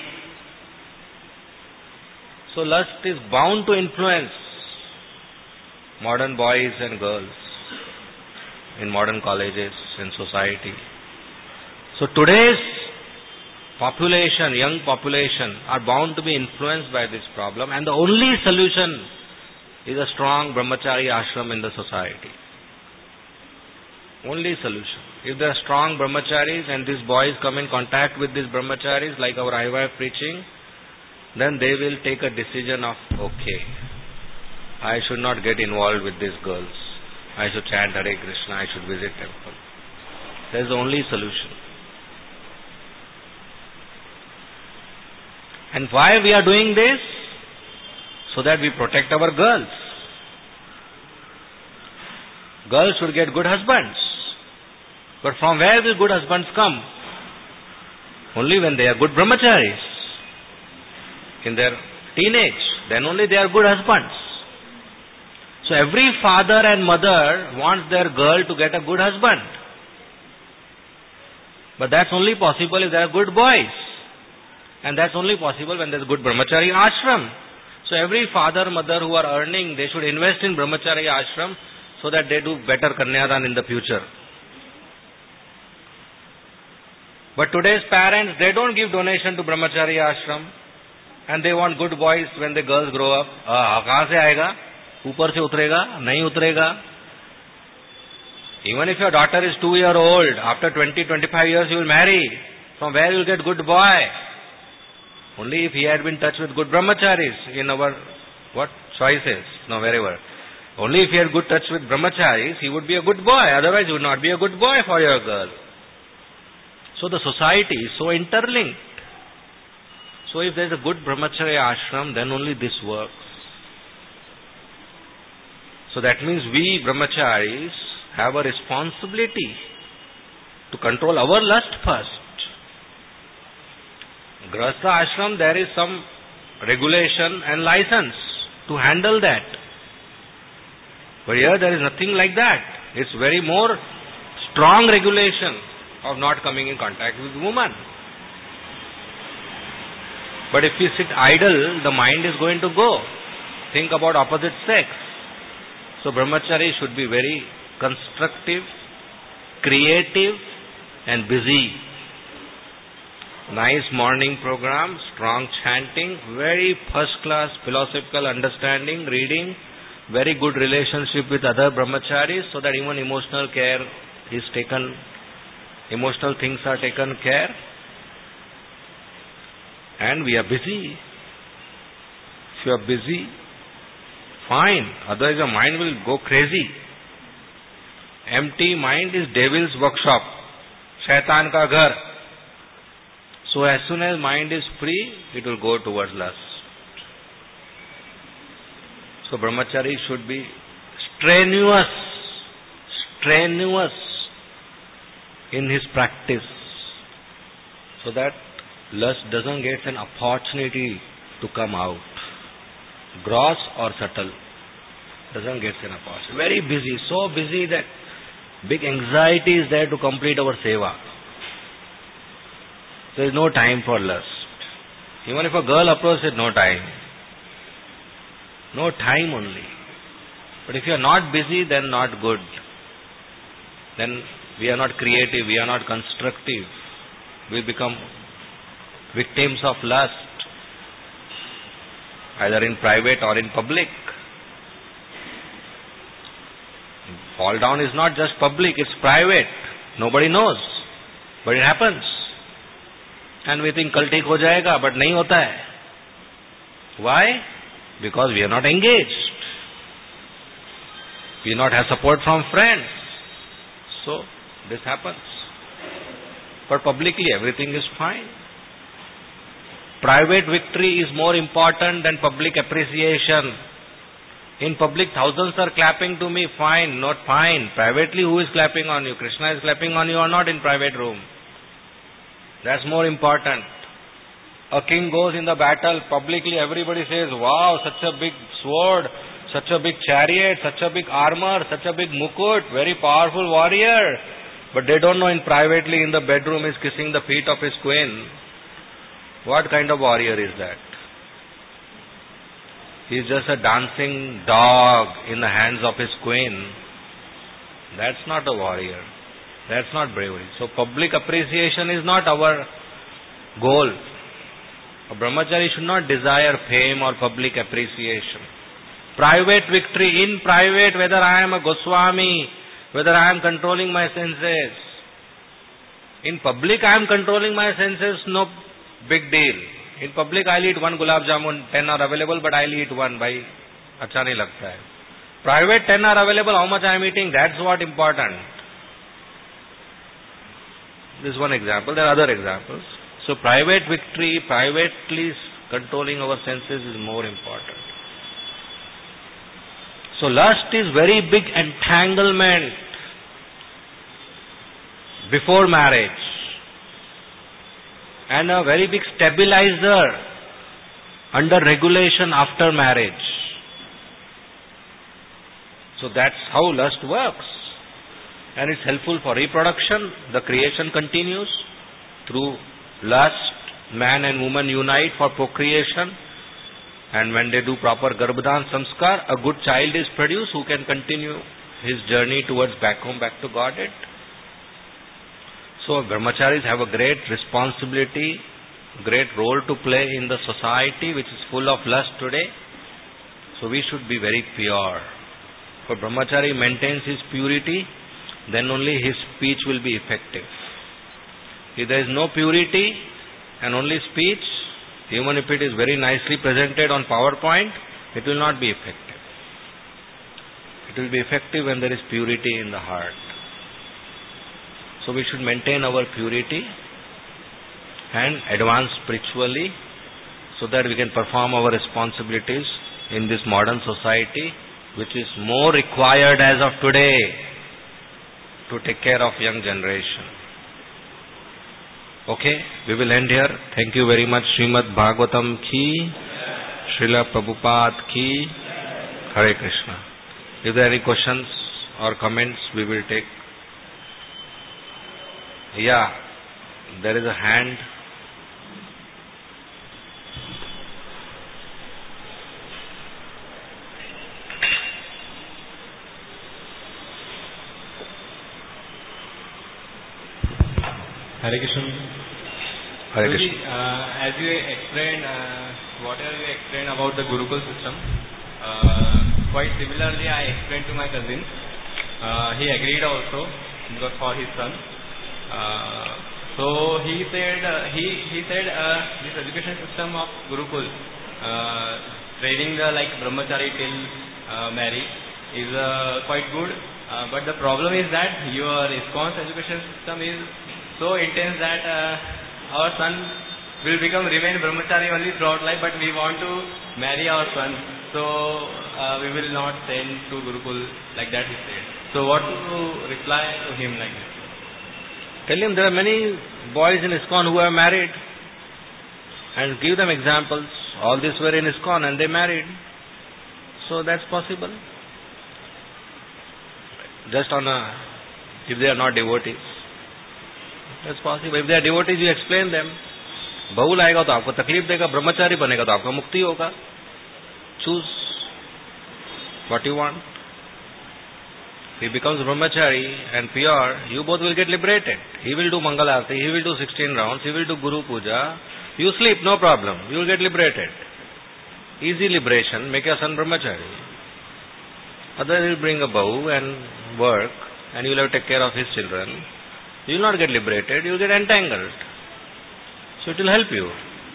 [SPEAKER 1] So lust is bound to influence modern boys and girls in modern colleges and society. So today's population, young population, are bound to be influenced by this problem, and the only solution is a strong Brahmachari ashram in the society. Only solution. If there are strong brahmacharis and these boys come in contact with these brahmacharis, like our I Y F preaching, then they will take a decision of, okay, I should not get involved with these girls. I should chant Hare Krishna, I should visit temple. That is the only solution. And why we are doing this? So that we protect our girls. Girls should get good husbands. But from where will good husbands come? Only when they are good brahmacharis. In their teenage, then only they are good husbands. So every father and mother wants their girl to get a good husband. But that's only possible if they are good boys. And that's only possible when there is good brahmachari ashram. So every father, mother who are earning, they should invest in brahmachari ashram so that they do better kanyadan in the future. But today's parents, they don't give donation to brahmachari ashram, and they want good boys when the girls grow up. Ah, kahan se aayega? Upar se utrega? Nahi utrega? Even if your daughter is two year old, after twenty to twenty-five years you will marry. From where you will get good boy? Only if he had been touched with good brahmacharis in our, what, choices, no, wherever. Only if he had good touch with brahmacharis, he would be a good boy. Otherwise, he would not be a good boy for your girl. So the society is so interlinked. So if there is a good brahmacharya ashram, then only this works. So that means we brahmacharis have a responsibility to control our lust first. Grahastha ashram, there is some regulation and license to handle that. But here there is nothing like that. It's very more strong regulation of not coming in contact with woman. But if we sit idle, the mind is going to go. Think about opposite sex. So brahmachari should be very constructive, creative and busy. Nice morning program, strong chanting, very first class philosophical understanding, reading, very good relationship with other brahmacharis so that even emotional care is taken, emotional things are taken care. And we are busy. If you are busy, fine. Otherwise your mind will go crazy. Empty mind is devil's workshop. Shaitan ka ghar. So as soon as mind is free, it will go towards lust. So brahmachari should be strenuous, strenuous in his practice, so that lust doesn't get an opportunity to come out. Gross or subtle, doesn't get an opportunity. Very busy, so busy that big anxiety is there to complete our seva. There is no time for lust. Even if a girl approaches, no time. No time only. But if you are not busy, then not good. Then we are not creative, we are not constructive. We become victims of lust, either in private or in public. Fall down is not just public, it's private. Nobody knows. But it happens. And we think kal theek ho jayega, but nahi hota hai. Why? Because we are not engaged. We do not have support from friends. So, this happens. But publicly everything is fine. Private victory is more important than public appreciation. In public, thousands are clapping to me, fine, not fine. Privately, who is clapping on you? Krishna is clapping on you or not in private room? That's more important. A king goes in the battle, publicly everybody says, wow, such a big sword, such a big chariot, such a big armor, such a big mukut, very powerful warrior. But they don't know in privately in the bedroom is kissing the feet of his queen. What kind of warrior is that? He is just a dancing dog in the hands of his queen. That's not a warrior. That's not bravery. So public appreciation is not our goal. A brahmachari should not desire fame or public appreciation. Private victory, in private, whether I am a Goswami, whether I am controlling my senses. In public I am controlling my senses, no big deal. In public I'll eat one gulab jamun, ten are available, but I'll eat one. Bhai, acha nahi lagta hai. Private ten are available, how much I am eating, that's what important. This is one example. There are other examples. So private victory, privately controlling our senses is more important. So lust is very big entanglement before marriage and a very big stabilizer under regulation after marriage. So that's how lust works. And it's helpful for reproduction. The creation continues through lust. Man and woman unite for procreation. And when they do proper Garbhadan Samskar, a good child is produced who can continue his journey towards back home, back to Godhead. So brahmacharis have a great responsibility, great role to play in the society which is full of lust today. So we should be very pure. For brahmachari maintains his purity, then only his speech will be effective. If there is no purity and only speech, even if it is very nicely presented on PowerPoint, it will not be effective. It will be effective when there is purity in the heart. So we should maintain our purity and advance spiritually so that we can perform our responsibilities in this modern society, which is more required as of today to take care of young generation. Okay, we will end here. Thank you very much. Srimad Bhagavatam ki, Srila Prabhupada ki, Hare Krishna. If there are any questions or comments, we will take. Yeah, there is a hand.
[SPEAKER 2] Hare Krishna.
[SPEAKER 1] Hare Krishna.
[SPEAKER 2] Uh, as you explained, uh, whatever you explained about the Gurukul system, uh, quite similarly I explained to my cousin. Uh, he agreed also because for his son. Uh, so he said, uh, he he said uh, this education system of Gurukul, uh, training the like brahmachari till uh, marriage is uh, quite good. Uh, but the problem is that your response education system is so intense that uh, our son will become remain brahmachari only throughout life, but we want to marry our son, so uh, we will not send to Gurukul, like that he said. So what to reply to him like this?
[SPEAKER 1] Tell him there are many boys in ISKCON who are married. and give them examples. All these were in ISKCON and they married. So that's possible. Just on a, if they are not devotees. That's possible. If they are devotees, you explain them. बहुल आएगा तो आपको तकलीफ देगा, ब्रह्मचारी बनेगा तो आपका मुक्ति होगा. Choose what you want. If he becomes brahmachari and pure, you both will get liberated. He will do Mangal Aarti, he will do sixteen rounds, he will do Guru Puja. You sleep, no problem. You will get liberated. Easy liberation. Make your son brahmachari. Otherwise, he will bring a bahu and work, and you will have to take care of his children. You will not get liberated, you will get entangled. So it will help you.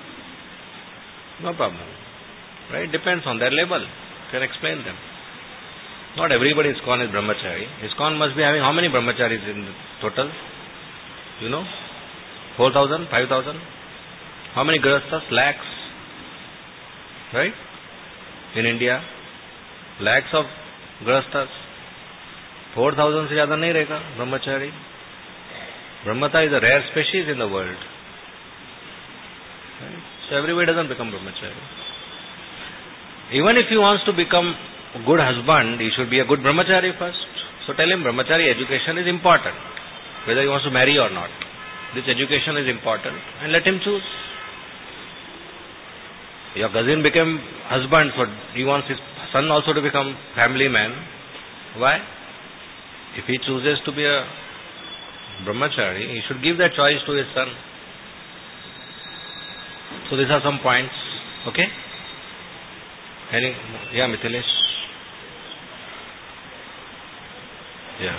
[SPEAKER 1] No problem. Right? Depends on their level. You can explain them. Not everybody ISKCON is brahmachari. ISKCON must be having how many brahmacharis in total? You know? four thousand? five thousand? How many grahasthas? Lakhs. Right? In India. Lakhs of grahasthas. four thousand से ज़्यादा नहीं रहेगा brahmachari. Brahmata is a rare species in the world. Right? So everybody doesn't become brahmachari. Even if he wants to become a good husband, he should be a good brahmachari first. So tell him brahmachari education is important, whether he wants to marry or not. This education is important, and let him choose. Your cousin became husband, so he wants his son also to become family man. Why? If he chooses to be a brahmachari, he should give that choice to his son. So these are some points. Okay? Any? Yeah, Mithilesh. Yeah.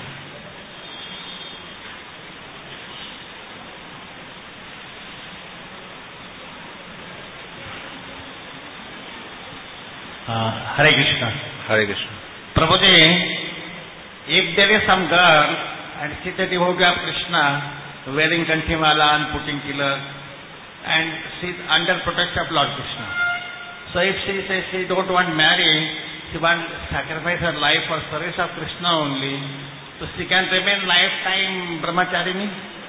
[SPEAKER 3] Uh, Hare Krishna.
[SPEAKER 1] Hare Krishna.
[SPEAKER 3] Prabhuji, if there is some girl and she is a devotee of Krishna, wearing kanthimala and putting tilak, and she is under protection of Lord Krishna. So if she says she don't want marry, she want sacrifice her life for service of Krishna only, so she can remain lifetime brahmacharini?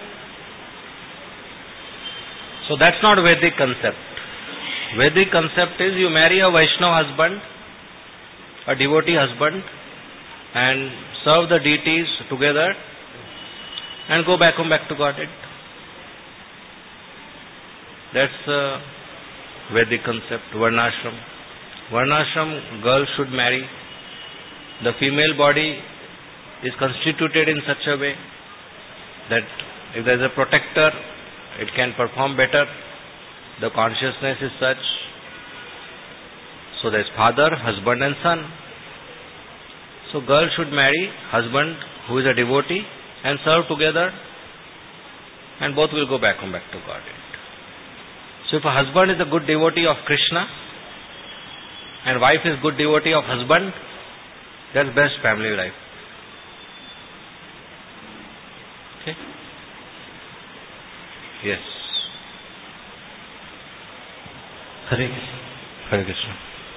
[SPEAKER 1] So that's not Vedic concept. Vedic concept is you marry a Vaishnava husband, a devotee husband, and serve the deities together and go back home back to Godhead. That's the Vedic concept, Varnashram. Varnashram, girls should marry. The female body is constituted in such a way that if there is a protector, it can perform better. The consciousness is such. So there is father, husband and son. So girl should marry husband who is a devotee and serve together, and both will go back home back to Godhead. So if a husband is a good devotee of Krishna and wife is good devotee of husband, that's best family life. Okay? Yes.
[SPEAKER 3] Hare Krishna.
[SPEAKER 1] Hare Krishna.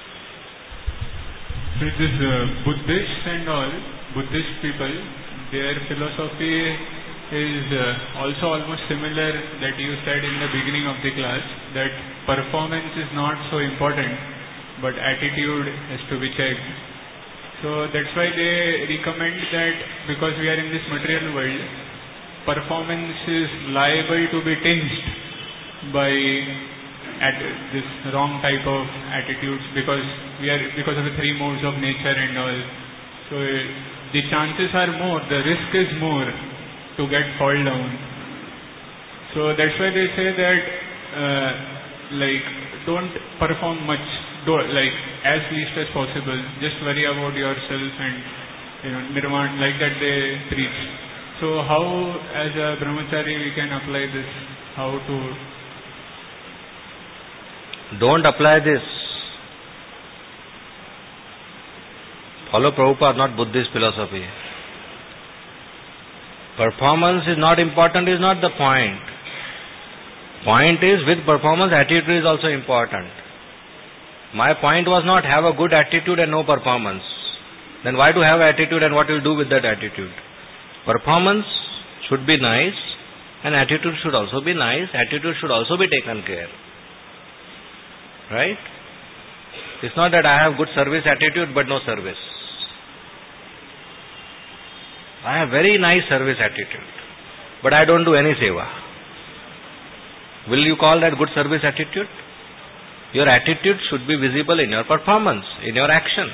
[SPEAKER 4] So this uh, Buddhists and all, Buddhist people, their philosophy is uh, also almost similar that you said in the beginning of the class, that performance is not so important, but attitude has to be checked. So that's why they recommend that because we are in this material world, performance is liable to be tinged by at this wrong type of attitudes because we are because of the three modes of nature and all. So uh, the chances are more, the risk is more to get fall down. So that's why they say that uh, like don't perform much, do, like as least as possible. Just worry about yourself and you know nirvana, like that they preach. So how as a brahmachari we can apply this? How to
[SPEAKER 1] Don't apply this. Follow Prabhupada, not Buddhist philosophy. Performance is not important, is not the point. Point is, with performance, attitude is also important. My point was not have a good attitude and no performance. Then why to have attitude and what will do with that attitude? Performance should be nice and attitude should also be nice. Attitude should also be taken care. Right? It's not that I have good service attitude but no service. I have very nice service attitude, but I don't do any seva. Will you call that good service attitude? Your attitude should be visible in your performance, in your action.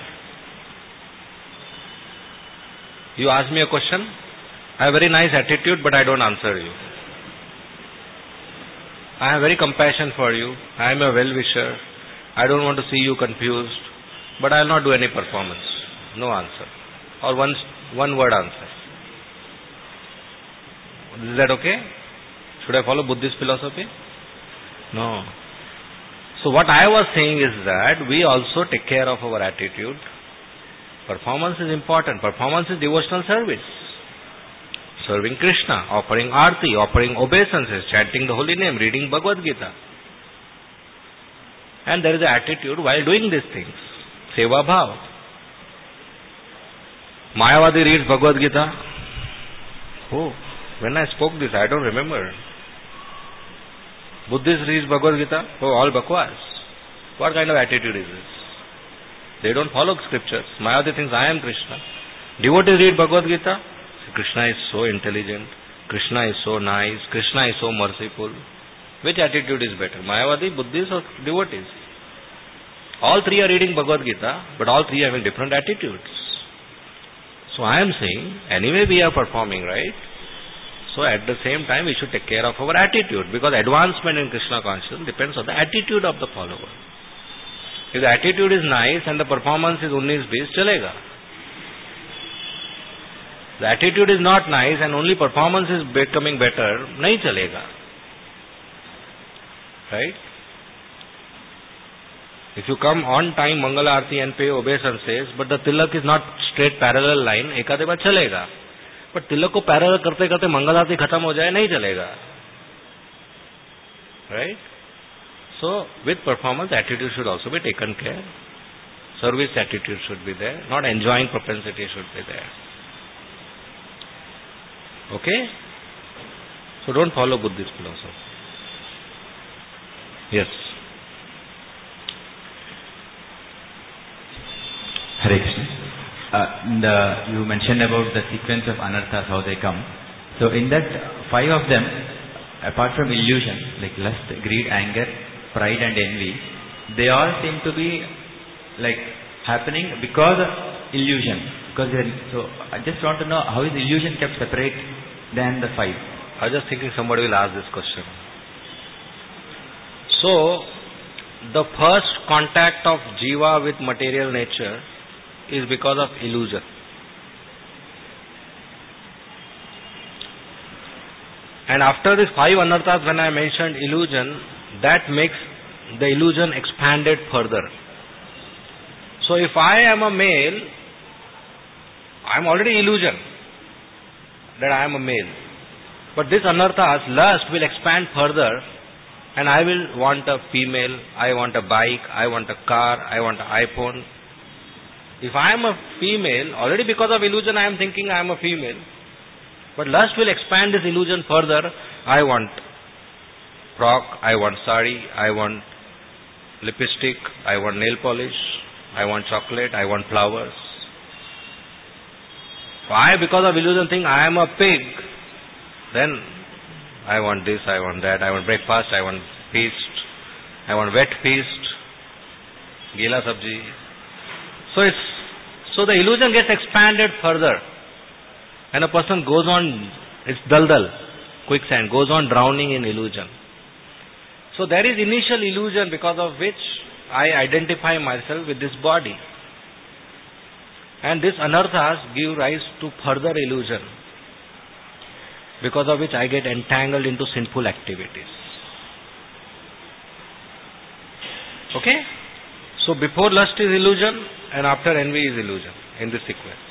[SPEAKER 1] You ask me a question, I have very nice attitude, but I don't answer you. I have very compassion for you, I am a well-wisher, I don't want to see you confused, but I will not do any performance. No answer. Or one, one word answer. Is that okay? Should I follow Buddhist philosophy? No. So what I was saying is that we also take care of our attitude. Performance is important. Performance is devotional service. Serving Krishna, offering arti, offering obeisances, chanting the holy name, reading Bhagavad Gita. And there is an attitude while doing these things. Seva bhav. Mayavadi reads Bhagavad Gita. Oh, when I spoke this, I don't remember. Buddhist reads Bhagavad Gita. Oh, all bakwas. What kind of attitude is this? They don't follow scriptures. Mayavadi thinks I am Krishna. Devotees read Bhagavad Gita. Krishna is so intelligent. Krishna is so nice. Krishna is so merciful. Which attitude is better? Mayavadi, Buddhist or devotees? All three are reading Bhagavad Gita, but all three are having different attitudes. So I am saying, anyway we are performing, right? So at the same time we should take care of our attitude, because advancement in Krishna consciousness depends on the attitude of the follower. If the attitude is nice and the performance is unnish bees, chalega. The attitude is not nice and only performance is becoming better, nahi chalega. Right? If you come on time Mangala Aarti and pay obeisances, but the tilak is not straight parallel line, ekade baad chalega. But tilak ko parallel karte karte Mangala Aarti khatam ho jaye, nahi chalega. Right? So, with performance, attitude should also be taken care. Service attitude should be there. Not enjoying propensity should be there. Okay? So, don't follow Buddhist philosophy. Yes.
[SPEAKER 5] Hare Krishna. Uh, the, you mentioned about the sequence of anarthas, how they come. So, in that, five of them, apart from illusion, like lust, greed, anger, pride and envy, they all seem to be like happening because of illusion. Because so I just want to know, how is illusion kept separate than the five?
[SPEAKER 1] I was just thinking somebody will ask this question. So, the first contact of jiva with material nature is because of illusion. And after these five anarthas, when I mentioned illusion, that makes the illusion expanded further. So if I am a male, I am already illusion that I am a male. But this anarthas, lust, will expand further, and I will want a female, I want a bike, I want a car, I want an iPhone. If I am a female, already because of illusion I am thinking I am a female. But lust will expand this illusion further. I want frock, I want sari, I want lipstick, I want nail polish, I want chocolate, I want flowers. So I, because of illusion, think I am a pig. Then I want this, I want that, I want breakfast, I want feast, I want wet feast, gila sabji. So it's so the illusion gets expanded further, and a person goes on, it's daldal, quicksand, goes on drowning in illusion. So there is initial illusion because of which I identify myself with this body. And this anarthas give rise to further illusion, because of which I get entangled into sinful activities. Okay? So before lust is illusion and after envy is illusion in this sequence.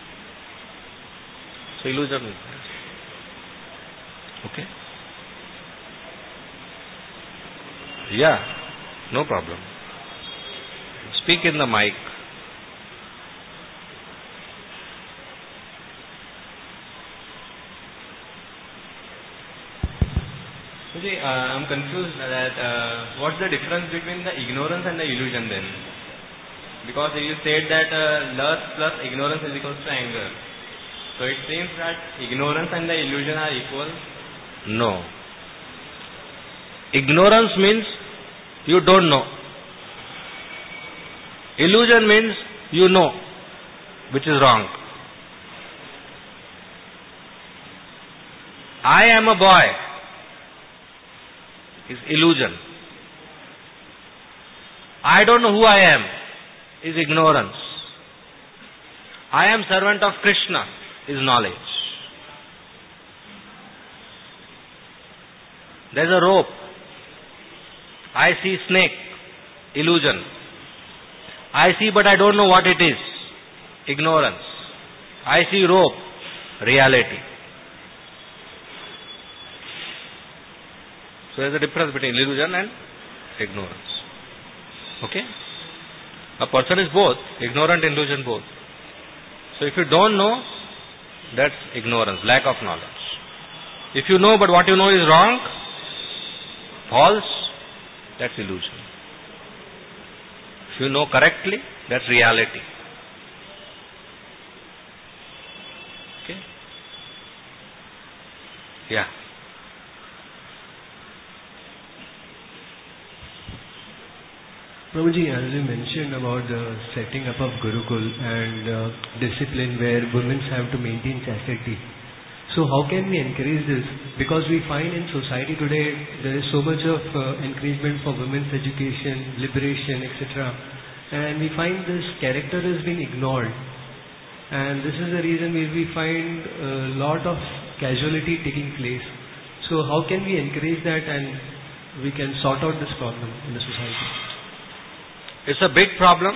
[SPEAKER 1] So illusion is there. Okay? Yeah, no problem. Speak in the mic.
[SPEAKER 2] Prabhuji, uh, I'm confused that uh, what's the difference between the ignorance and the illusion then? Because you said that uh, lust plus ignorance is equals to anger. So it seems that ignorance and the illusion are equal.
[SPEAKER 1] No. Ignorance means you don't know. Illusion means you know, which is wrong. I am a boy is illusion. I don't know who I am is ignorance. I am servant of Krishna is knowledge. There is a rope. I see snake, illusion. I see but I don't know what it is, ignorance. I see rope, reality. So there is a difference between illusion and ignorance. Okay? A person is both, ignorant and illusion both. So if you don't know, that's ignorance, lack of knowledge. If you know but what you know is wrong, false, that's illusion. If you know correctly, that's reality. Okay? Yeah.
[SPEAKER 6] Prabhuji, as you mentioned about the setting up of Gurukul and uh, discipline where women have to maintain chastity. So how can we encourage this? Because we find in society today there is so much of uh, encouragement for women's education, liberation, et cetera. And we find this character is being ignored. And this is the reason where we find a lot of casualty taking place. So how can we encourage that and we can sort out this problem in the society?
[SPEAKER 1] It's a big problem.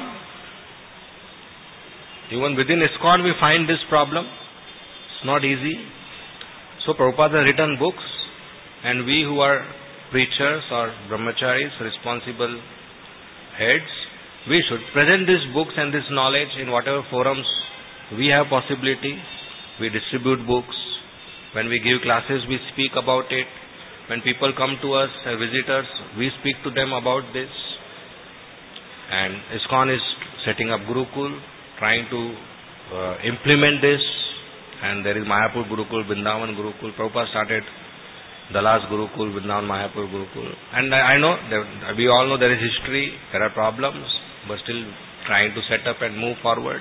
[SPEAKER 1] Even within ISKCON we find this problem. It's not easy. So Prabhupada has written books, and we who are preachers or brahmacharis, responsible heads, we should present these books and this knowledge in whatever forums we have possibility. We distribute books. When we give classes, we speak about it. When people come to us as visitors, we speak to them about this. And ISKCON is setting up Gurukul, trying to uh, implement this. And there is Mayapur Gurukul, Vrindavan Gurukul. Prabhupada started Dalas Gurukul, Vrindavan Mayapur Gurukul. And I, I know, that we all know there is history, there are problems, but still trying to set up and move forward.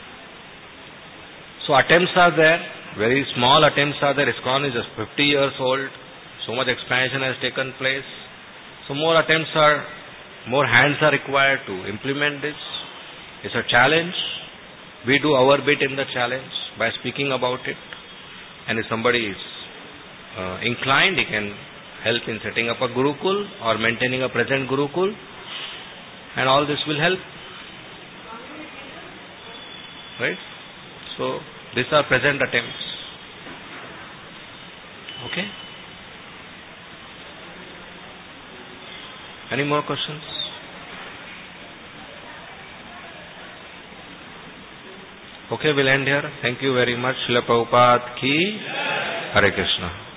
[SPEAKER 1] So attempts are there, very small attempts are there. ISKCON is just fifty years old. So much expansion has taken place. So more attempts are, more hands are required to implement this. It's a challenge. We do our bit in the challenge by speaking about it. And if somebody is uh, inclined, he can help in setting up a Gurukul or maintaining a present Gurukul. And all this will help. Right? So, these are present attempts. Okay? Any more questions? Okay, we'll end here. Thank you very much. Srila Prabhupada ki Hare Krishna.